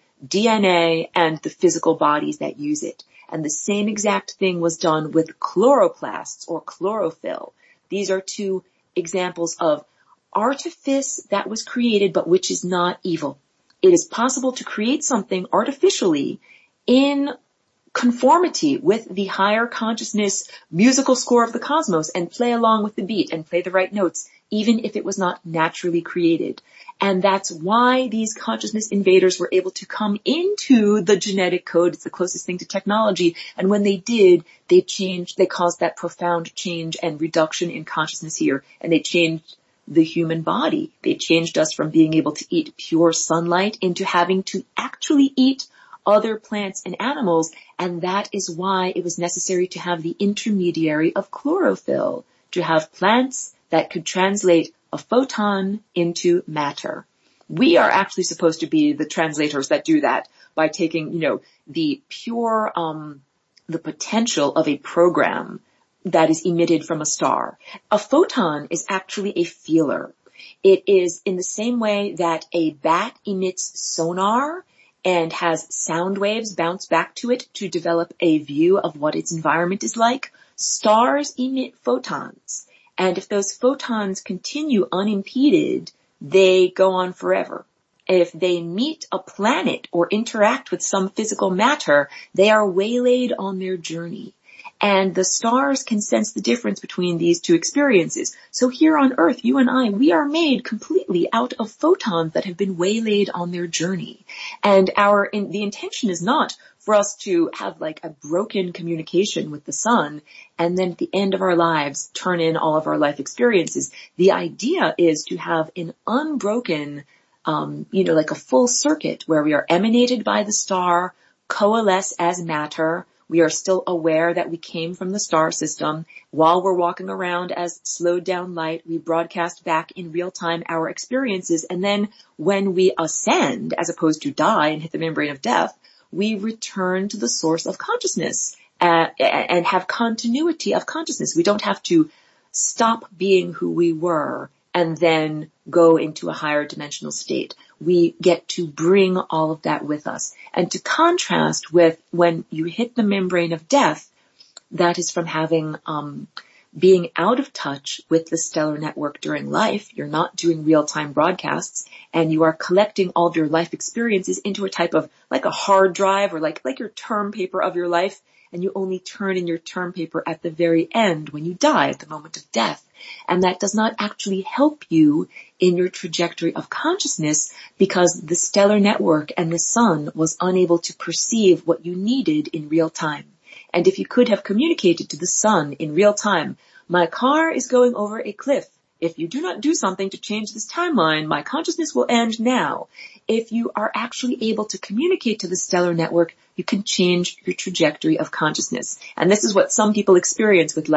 DNA and the physical bodies that use it. And the same exact thing was done with chloroplasts or chlorophyll. These are two examples of artifice that was created but which is not evil. It is possible to create something artificially in conformity with the higher consciousness musical score of the cosmos and play along with the beat and play the right notes, even if it was not naturally created. And that's why these consciousness invaders were able to come into the genetic code. It's the closest thing to technology. And when they did, they caused that profound change and reduction in consciousness here. And they changed the human body. They changed us from being able to eat pure sunlight into having to actually eat other plants and animals, and that is why it was necessary to have the intermediary of chlorophyll, to have plants that could translate a photon into matter. We are actually supposed to be the translators that do that by taking, the pure, the potential of a program that is emitted from a star. A photon is actually a feeler. It is in the same way that a bat emits sonar and has sound waves bounce back to it to develop a view of what its environment is like. Stars emit photons. And if those photons continue unimpeded, they go on forever. If they meet a planet or interact with some physical matter, they are waylaid on their journey. And the stars can sense the difference between these two experiences. So here on Earth, you and I, we are made completely out of photons that have been waylaid on their journey. And the intention is not for us to have like a broken communication with the sun and then at the end of our lives turn in all of our life experiences. The idea is to have an unbroken, like a full circuit where we are emanated by the star, coalesce as matter. We are still aware that we came from the star system. While we're walking around as slowed down light, we broadcast back in real time our experiences. And then when we ascend, as opposed to die and hit the membrane of death, we return to the source of consciousness and have continuity of consciousness. We don't have to stop being who we were and then go into a higher dimensional state. We get to bring all of that with us. And to contrast with when you hit the membrane of death, that is from having, being out of touch with the stellar network during life. You're not doing real-time broadcasts and you are collecting all of your life experiences into a type of like a hard drive or like your term paper of your life. And you only turn in your term paper at the very end when you die, at the moment of death. And that does not actually help you in your trajectory of consciousness because the stellar network and the sun was unable to perceive what you needed in real time. And if you could have communicated to the sun in real time, my car is going over a cliff. If you do not do something to change this timeline, my consciousness will end now. If you are actually able to communicate to the stellar network, you can change your trajectory of consciousness. And this is what some people experience with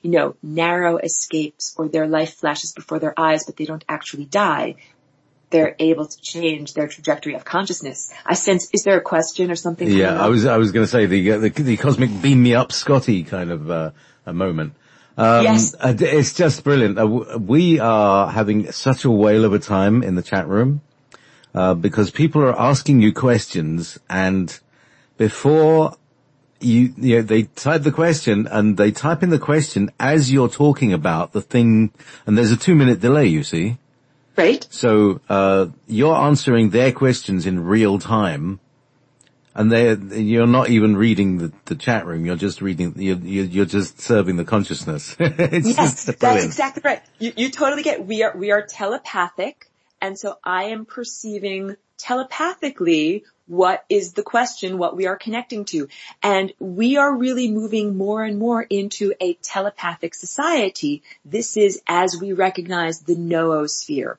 narrow escapes or their life flashes before their eyes, but they don't actually die. They're able to change their trajectory of consciousness. I sense, is there a question or something? Yeah, I was going to say the cosmic beam me up Scotty kind of, a moment. Yes. It's just brilliant. We are having such a whale of a time in the chat room, because people are asking you questions and before they type the question and they type in the question as you're talking about the thing, and there's a 2-minute delay, you see. Right. So, you're answering their questions in real time, and you're not even reading the chat room. You're just you're just serving the consciousness. Yes, that's exactly right. You totally get, we are telepathic. And so I am perceiving telepathically what is the question, what we are connecting to. And we are really moving more and more into a telepathic society. This is as we recognize the noosphere.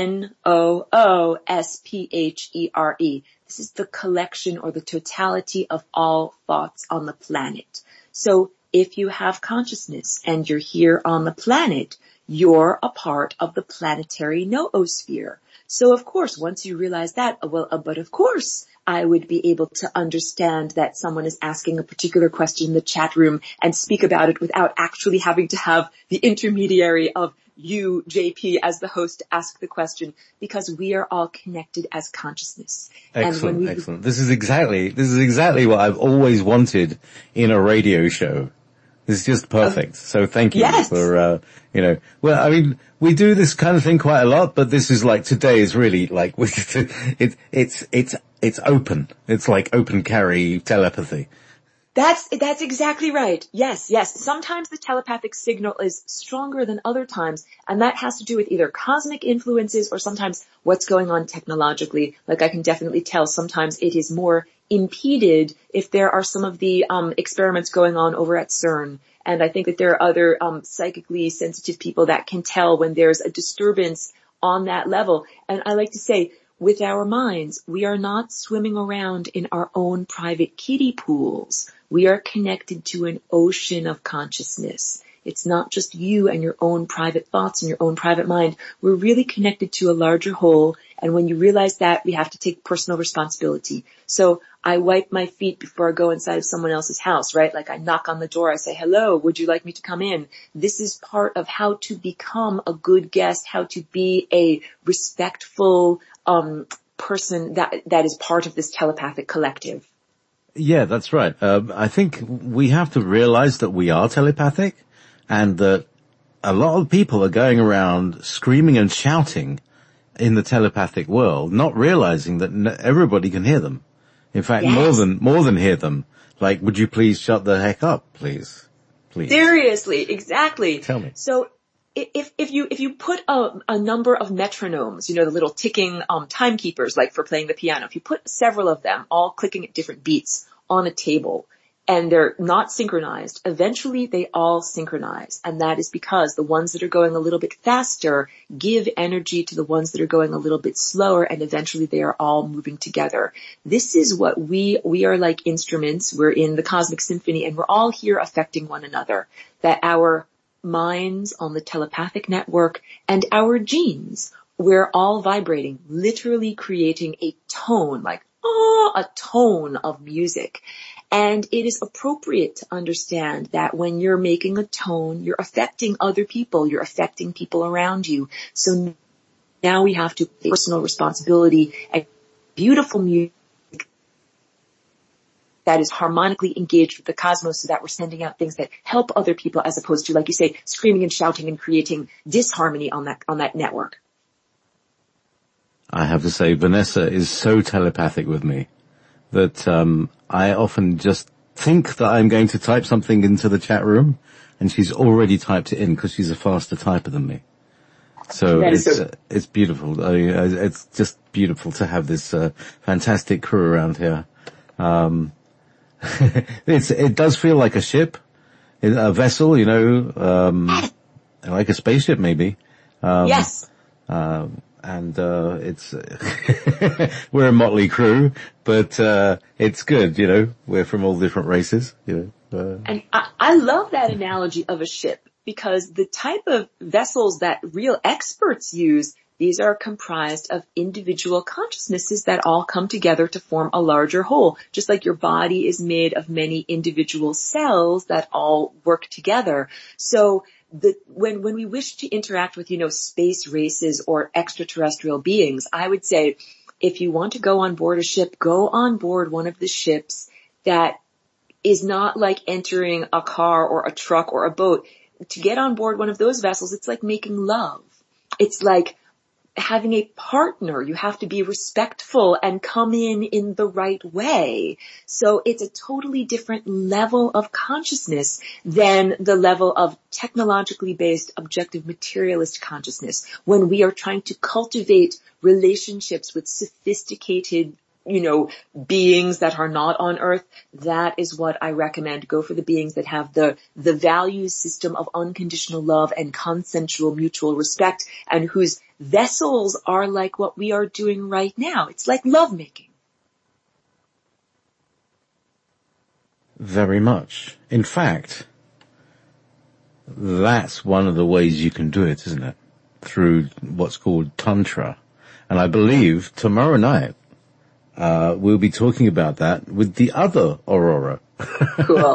Noosphere. This is the collection or the totality of all thoughts on the planet. So if you have consciousness and you're here on the planet, you're a part of the planetary noosphere. So of course, once you realize that, but of course, I would be able to understand that someone is asking a particular question in the chat room and speak about it without actually having to have the intermediary of you, JP, as the host ask the question, because we are all connected as consciousness. Excellent, excellent. This is exactly what I've always wanted in a radio show. This is just perfect. So thank you for, well, I mean, we do this kind of thing quite a lot, but this is like, today is really like, it's open. It's like open carry telepathy. That's exactly right. Yes. Sometimes the telepathic signal is stronger than other times, and that has to do with either cosmic influences or sometimes what's going on technologically. Like I can definitely tell sometimes it is more impeded if there are some of the experiments going on over at CERN. And I think that there are other psychically sensitive people that can tell when there's a disturbance on that level. And I like to say, with our minds, we are not swimming around in our own private kiddie pools. We are connected to an ocean of consciousness. It's not just you and your own private thoughts and your own private mind. We're really connected to a larger whole. And when you realize that, we have to take personal responsibility. So I wipe my feet before I go inside of someone else's house, right? Like I knock on the door, I say, hello, would you like me to come in? This is part of how to become a good guest, how to be a respectful person that is part of this telepathic collective. Yeah, that's right. I think we have to realize that we are telepathic and that a lot of people are going around screaming and shouting in the telepathic world, not realizing that everybody can hear them. In fact, yes. more than hear them. Like, would you please shut the heck up, please? Seriously, exactly. Tell me. So if you put a number of metronomes, the little ticking timekeepers like for playing the piano, if you put several of them all clicking at different beats on a table and they're not synchronized, eventually they all synchronize. And that is because the ones that are going a little bit faster give energy to the ones that are going a little bit slower, and eventually they are all moving together. This is what we are like instruments. We're in the cosmic symphony and we're all here affecting one another. That our minds on the telepathic network and our genes, we're all vibrating, literally creating a tone, like, a tone of music. And it is appropriate to understand that when you're making a tone, you're affecting other people, you're affecting people around you. So now we have to take personal responsibility and beautiful music that is harmonically engaged with the cosmos so that we're sending out things that help other people as opposed to, like you say, screaming and shouting and creating disharmony on that network. I have to say, Vanessa is so telepathic with me that I often just think that I'm going to type something into the chat room and she's already typed it in because she's a faster typer than me. So it's beautiful. It's just beautiful to have this fantastic crew around here. It does feel like a ship, a vessel, like a spaceship maybe. Yes. And it's we're a motley crew, but it's good, we're from all different races, And I love that analogy of a ship, because the type of vessels that real experts use, these are comprised of individual consciousnesses that all come together to form a larger whole. Just like your body is made of many individual cells that all work together. So when we wish to interact with, space races or extraterrestrial beings, I would say if you want to go on board a ship, go on board one of the ships that is not like entering a car or a truck or a boat. To get on board one of those vessels, it's like making love. It's like having a partner. You have to be respectful and come in the right way. So it's a totally different level of consciousness than the level of technologically based objective materialist consciousness. When we are trying to cultivate relationships with sophisticated, beings that are not on Earth, that is what I recommend. Go for the beings that have the values system of unconditional love and consensual mutual respect, and whose vessels are like what we are doing right now. It's like lovemaking. Very much. In fact, that's one of the ways you can do it, isn't it? Through what's called Tantra. And I believe tomorrow night, we'll be talking about that with the other Aurora. Cool.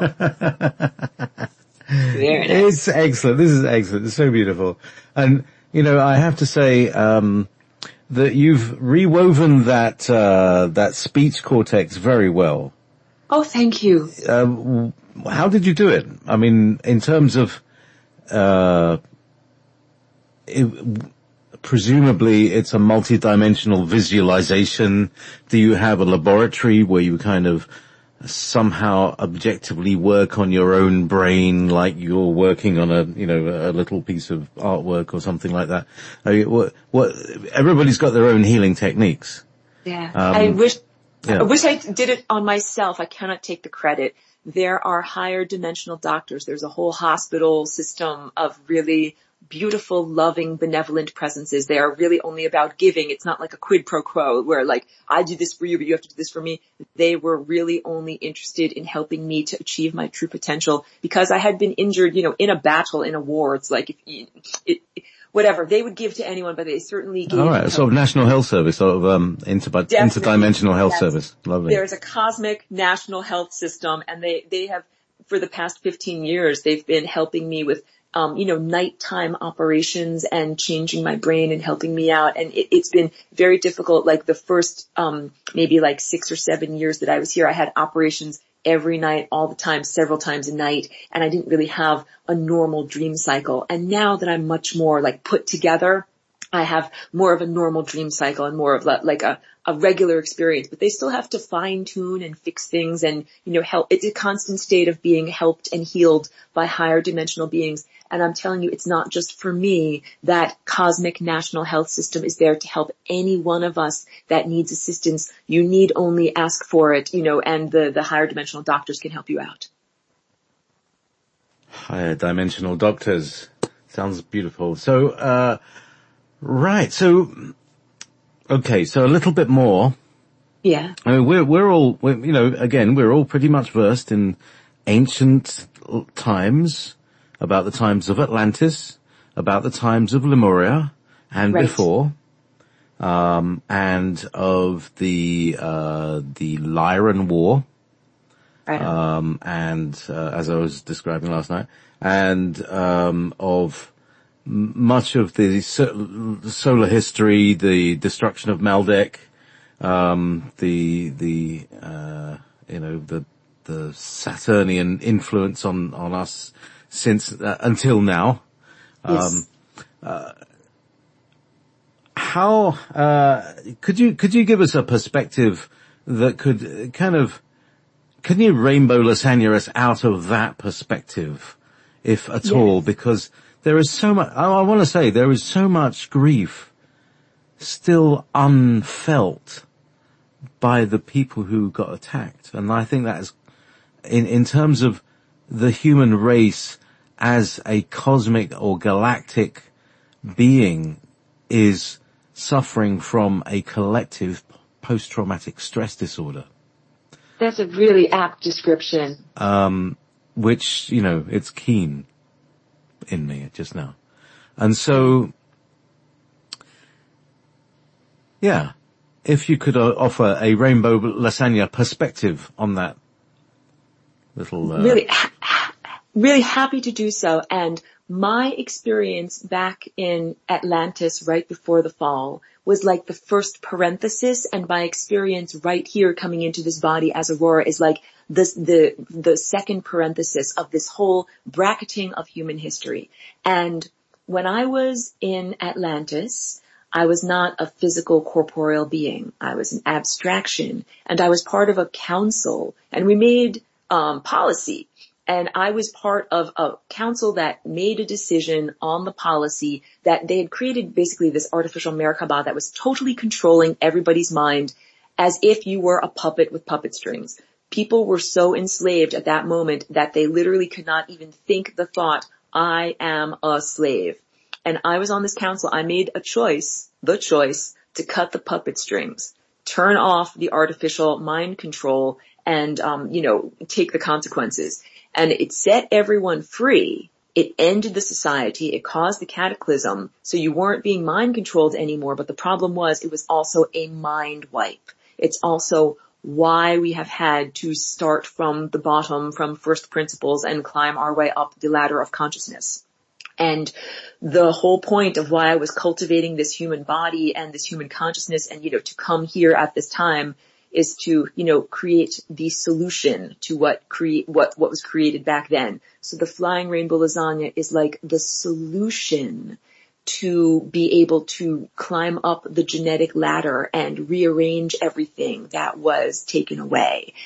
Very nice. It's excellent. This is excellent. It's so beautiful. And, I have to say, that you've rewoven that speech cortex very well. Oh, thank you. How did you do it? I mean, in terms of, presumably it's a multi-dimensional visualization. Do you have a laboratory where you kind of somehow objectively work on your own brain like you're working on a little piece of artwork or something like that? I mean, everybody's got their own healing techniques. Yeah. I wish I did it on myself. I cannot take the credit. There are higher dimensional doctors. There's a whole hospital system of really beautiful, loving, benevolent presences. They are really only about giving. It's not like a quid pro quo where like, I do this for you, but you have to do this for me. They were really only interested in helping me to achieve my true potential because I had been injured, in a battle, in a war. It's like, whatever. They would give to anyone, but they certainly gave. All right. Sort of National Health Service, sort of, interdimensional health service. Lovely. There's a cosmic national health system, and they have, for the past 15 years, they've been helping me with nighttime operations and changing my brain and helping me out. And it's been very difficult. Like the first, maybe like 6 or 7 years that I was here, I had operations every night, all the time, several times a night. And I didn't really have a normal dream cycle. And now that I'm much more like put together, I have more of a normal dream cycle and more of like a regular experience, but they still have to fine tune and fix things and, help. It's a constant state of being helped and healed by higher dimensional beings. And I'm telling you, it's not just for me. That cosmic national health system is there to help any one of us that needs assistance. You need only ask for it, and the higher dimensional doctors can help you out. Higher dimensional doctors. Sounds beautiful. So, right. So, okay. So a little bit more. Yeah. I mean, we're all pretty much versed in ancient times, about the times of Atlantis, about the times of Lemuria and before, and of the Lyran War. Right. And as I was describing last night, and of much of the solar history, the destruction of Maldek, the Saturnian influence on us since until now. Yes. How could you give us a perspective that could kind of, can you rainbow lasagna us out of that perspective, if at all? Because there is so much, I want to say, there is so much grief still unfelt by the people who got attacked. And I think that is, in terms of the human race as a cosmic or galactic being, is suffering from a collective post-traumatic stress disorder. That's a really apt description. Which, it's keen in me just now. And so, yeah, if you could offer a rainbow lasagna perspective on that little... Really happy to do so. And my experience back in Atlantis right before the fall was like the first parenthesis, and my experience right here coming into this body as Aurora is like the second parenthesis of this whole bracketing of human history. And when I was in Atlantis, I was not a physical corporeal being. I was an abstraction, and I was part of a council, and we made policy. And I was part of a council that made a decision on the policy that they had created basically this artificial Merkaba that was totally controlling everybody's mind as if you were a puppet with puppet strings. People were so enslaved at that moment that they literally could not even think the thought, I am a slave. And I was on this council. I made the choice to cut the puppet strings, turn off the artificial mind control, and, take the consequences. And it set everyone free. It ended the society. It caused the cataclysm. So you weren't being mind controlled anymore. But the problem was it was also a mind wipe. It's also why we have had to start from the bottom, from first principles, and climb our way up the ladder of consciousness. And the whole point of why I was cultivating this human body and this human consciousness and, to come here at this time is to, create the solution to what was created back then. So the Flying Rainbow Lasagna is like the solution to be able to climb up the genetic ladder and rearrange everything that was taken away.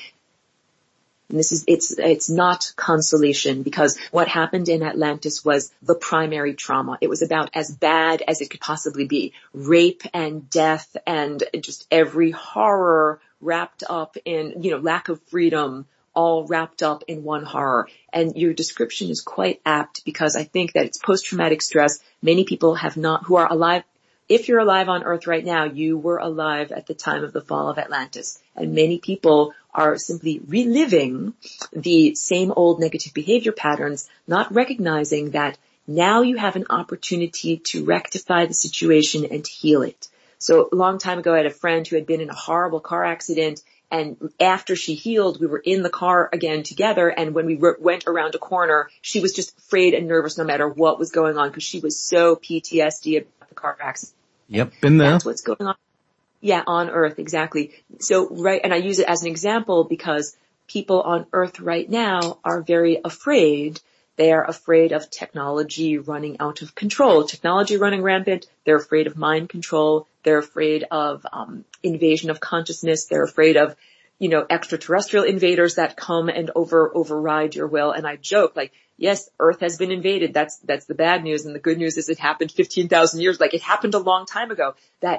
And it's not consolation, because what happened in Atlantis was the primary trauma. It was about as bad as it could possibly be. Rape and death and just every horror wrapped up in, lack of freedom, all wrapped up in one horror. And your description is quite apt, because I think that it's post-traumatic stress. Many people who are alive. If you're alive on Earth right now, you were alive at the time of the fall of Atlantis. And many people are simply reliving the same old negative behavior patterns, not recognizing that now you have an opportunity to rectify the situation and heal it. So a long time ago, I had a friend who had been in a horrible car accident, and after she healed, we were in the car again together, and when we went around a corner, she was just afraid and nervous no matter what was going on, because she was so PTSD about the car accident. Yep, been there. That's what's going on. Yeah, on Earth, exactly. So, right, and I use it as an example because people on Earth right now are very afraid. They are afraid of technology running out of control, technology running rampant. They're afraid of mind control. They're afraid of invasion of consciousness. They're afraid of, extraterrestrial invaders that come and override your will. And I joke, like, yes, Earth has been invaded. That's the bad news. And the good news is it happened 15,000 years. Like, it happened a long time ago.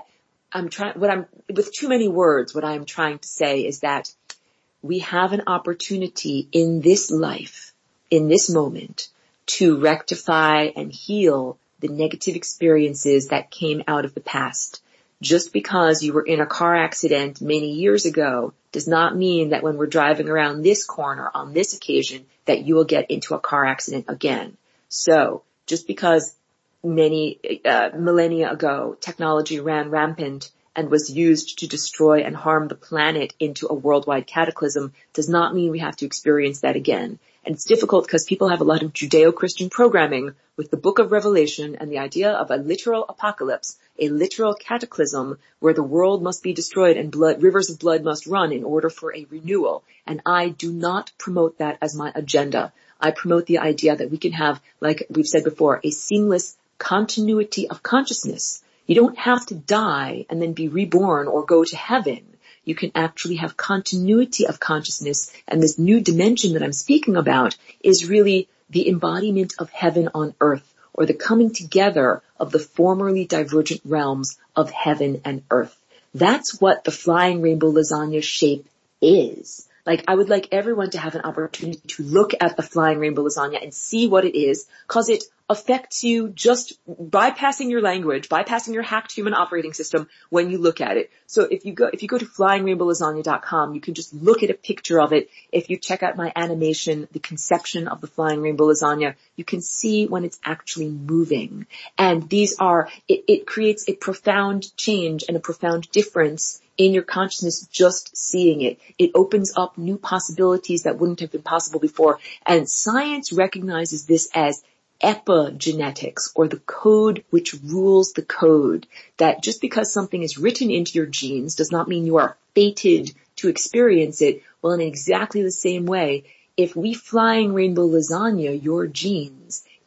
With too many words, what I'm trying to say is that we have an opportunity in this life, in this moment, to rectify and heal the negative experiences that came out of the past. Just because you were in a car accident many years ago does not mean that when we're driving around this corner on this occasion that you will get into a car accident again. So just because many millennia ago technology ran rampant and was used to destroy and harm the planet into a worldwide cataclysm does not mean we have to experience that again. And it's difficult because people have a lot of Judeo-Christian programming with the Book of Revelation and the idea of a literal apocalypse, a literal cataclysm where the world must be destroyed and rivers of blood must run in order for a renewal. And I do not promote that as my agenda. I promote the idea that we can have, like we've said before, a seamless continuity of consciousness. You don't have to die and then be reborn or go to heaven. You can actually have continuity of consciousness, and this new dimension that I'm speaking about is really the embodiment of heaven on earth, or the coming together of the formerly divergent realms of heaven and earth. That's what the Flying Rainbow Lasagna shape is. Like, I would like everyone to have an opportunity to look at the Flying Rainbow Lasagna and see what it is, because it affects you just bypassing your language, bypassing your hacked human operating system when you look at it. So if you go to flyingrainbowlasagna.com, you can just look at a picture of it. If you check out my animation, the conception of the Flying Rainbow Lasagna, you can see when it's actually moving. And it creates a profound change and a profound difference in your consciousness just seeing it. It opens up new possibilities that wouldn't have been possible before. And science recognizes this as epigenetics, or the code which rules the code. That just because something is written into your genes does not mean you are fated to experience it. Well, in exactly the same way, if we Flying Rainbow Lasagna your genes,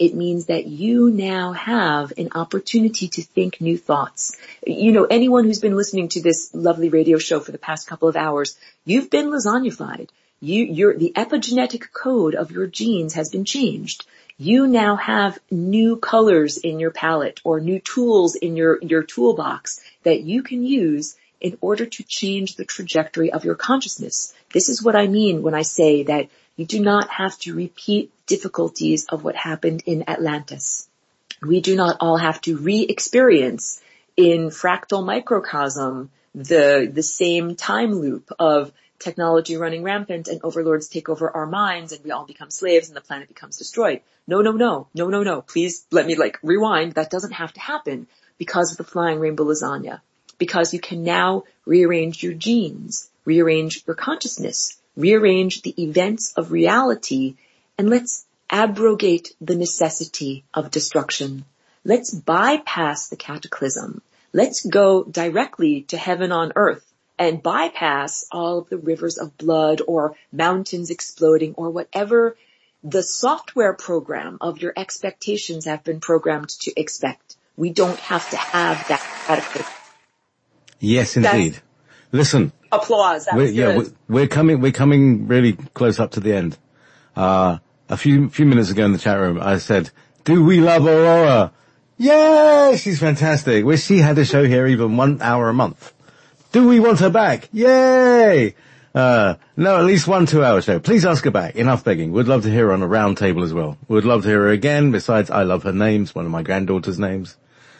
It means that you now have an opportunity to think new thoughts. You know, anyone who's been listening to this lovely radio show for the past couple of hours, you've been lasagnified. The epigenetic code of your genes has been changed. You now have new colors in your palette or new tools in your toolbox that you can use in order to change the trajectory of your consciousness. This is what I mean when I say that you do not have to repeat difficulties of what happened in Atlantis. We do not all have to re-experience in fractal microcosm the same time loop of technology running rampant and overlords take over our minds and we all become slaves and the planet becomes destroyed. No. Please let me rewind. That doesn't have to happen because of the flying rainbow lasagna. Because you can now rearrange your genes, rearrange your consciousness, rearrange the events of reality, and let's abrogate the necessity of destruction. Let's bypass the cataclysm. Let's go directly to heaven on earth and bypass all of the rivers of blood or mountains exploding or whatever the software program of your expectations have been programmed to expect. We don't have to have that cataclysm. Yes, indeed. Listen. Applause. That was good. We're coming really close up to the end. A few minutes ago in the chat room, I said, do we love Aurora? Yeah, she's fantastic. Wish she had a show here even 1 hour a month. Do we want her back? Yay! No, at least 1 2-hour show. Please ask her back. Enough begging. We'd love to hear her on a round table as well. We'd love to hear her again. Besides, I love her names, one of my granddaughter's names.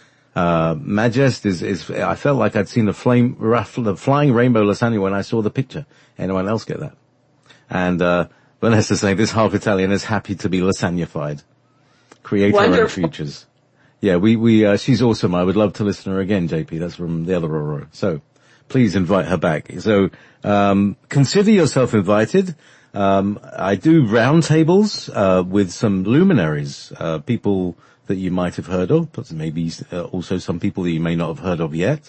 Majest is, I felt like I'd seen the flying rainbow lasagna when I saw the picture. Anyone else get that? And, Vanessa saying this half Italian is happy to be lasagnified. Create her own futures. Yeah, she's awesome. I would love to listen to her again, JP. That's from the other Aurora. So, please invite her back. So, consider yourself invited. I do roundtables, with some luminaries, people that you might have heard of, but maybe also some people that you may not have heard of yet.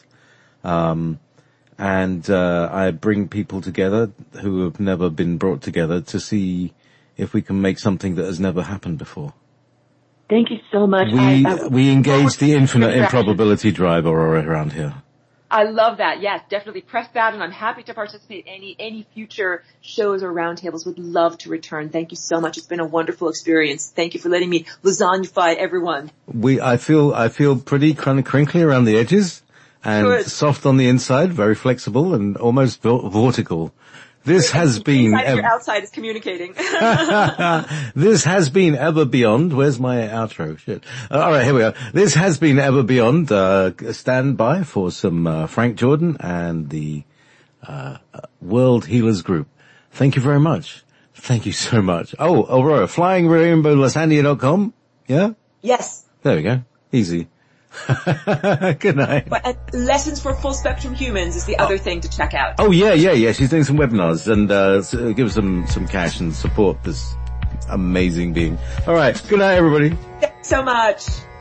I bring people together who have never been brought together to see if we can make something that has never happened before. Thank you so much. We engage the infinite improbability drive around here. I love that. Yes, definitely press that, and I'm happy to participate in any future shows or roundtables. Would love to return. Thank you so much. It's been a wonderful experience. Thank you for letting me lasagnify everyone. I feel pretty kind of crinkly around the edges and Good. Soft on the inside, very flexible and almost vortical. This has been... Your outside is communicating. This has been Ever Beyond. Where's my outro? Shit. All right, here we are. This has been Ever Beyond. Stand by for some Frank Jordan and the World Healers Group. Thank you very much. Thank you so much. Oh, Aurora, flyingrainbowlasagna.com? Yeah? Yes. There we go. Easy. Good night. And Lessons for Full Spectrum Humans is the other thing to check out. Oh yeah. She's doing some webinars and give some cash and support this amazing being. All right. Good night, everybody. Thanks so much.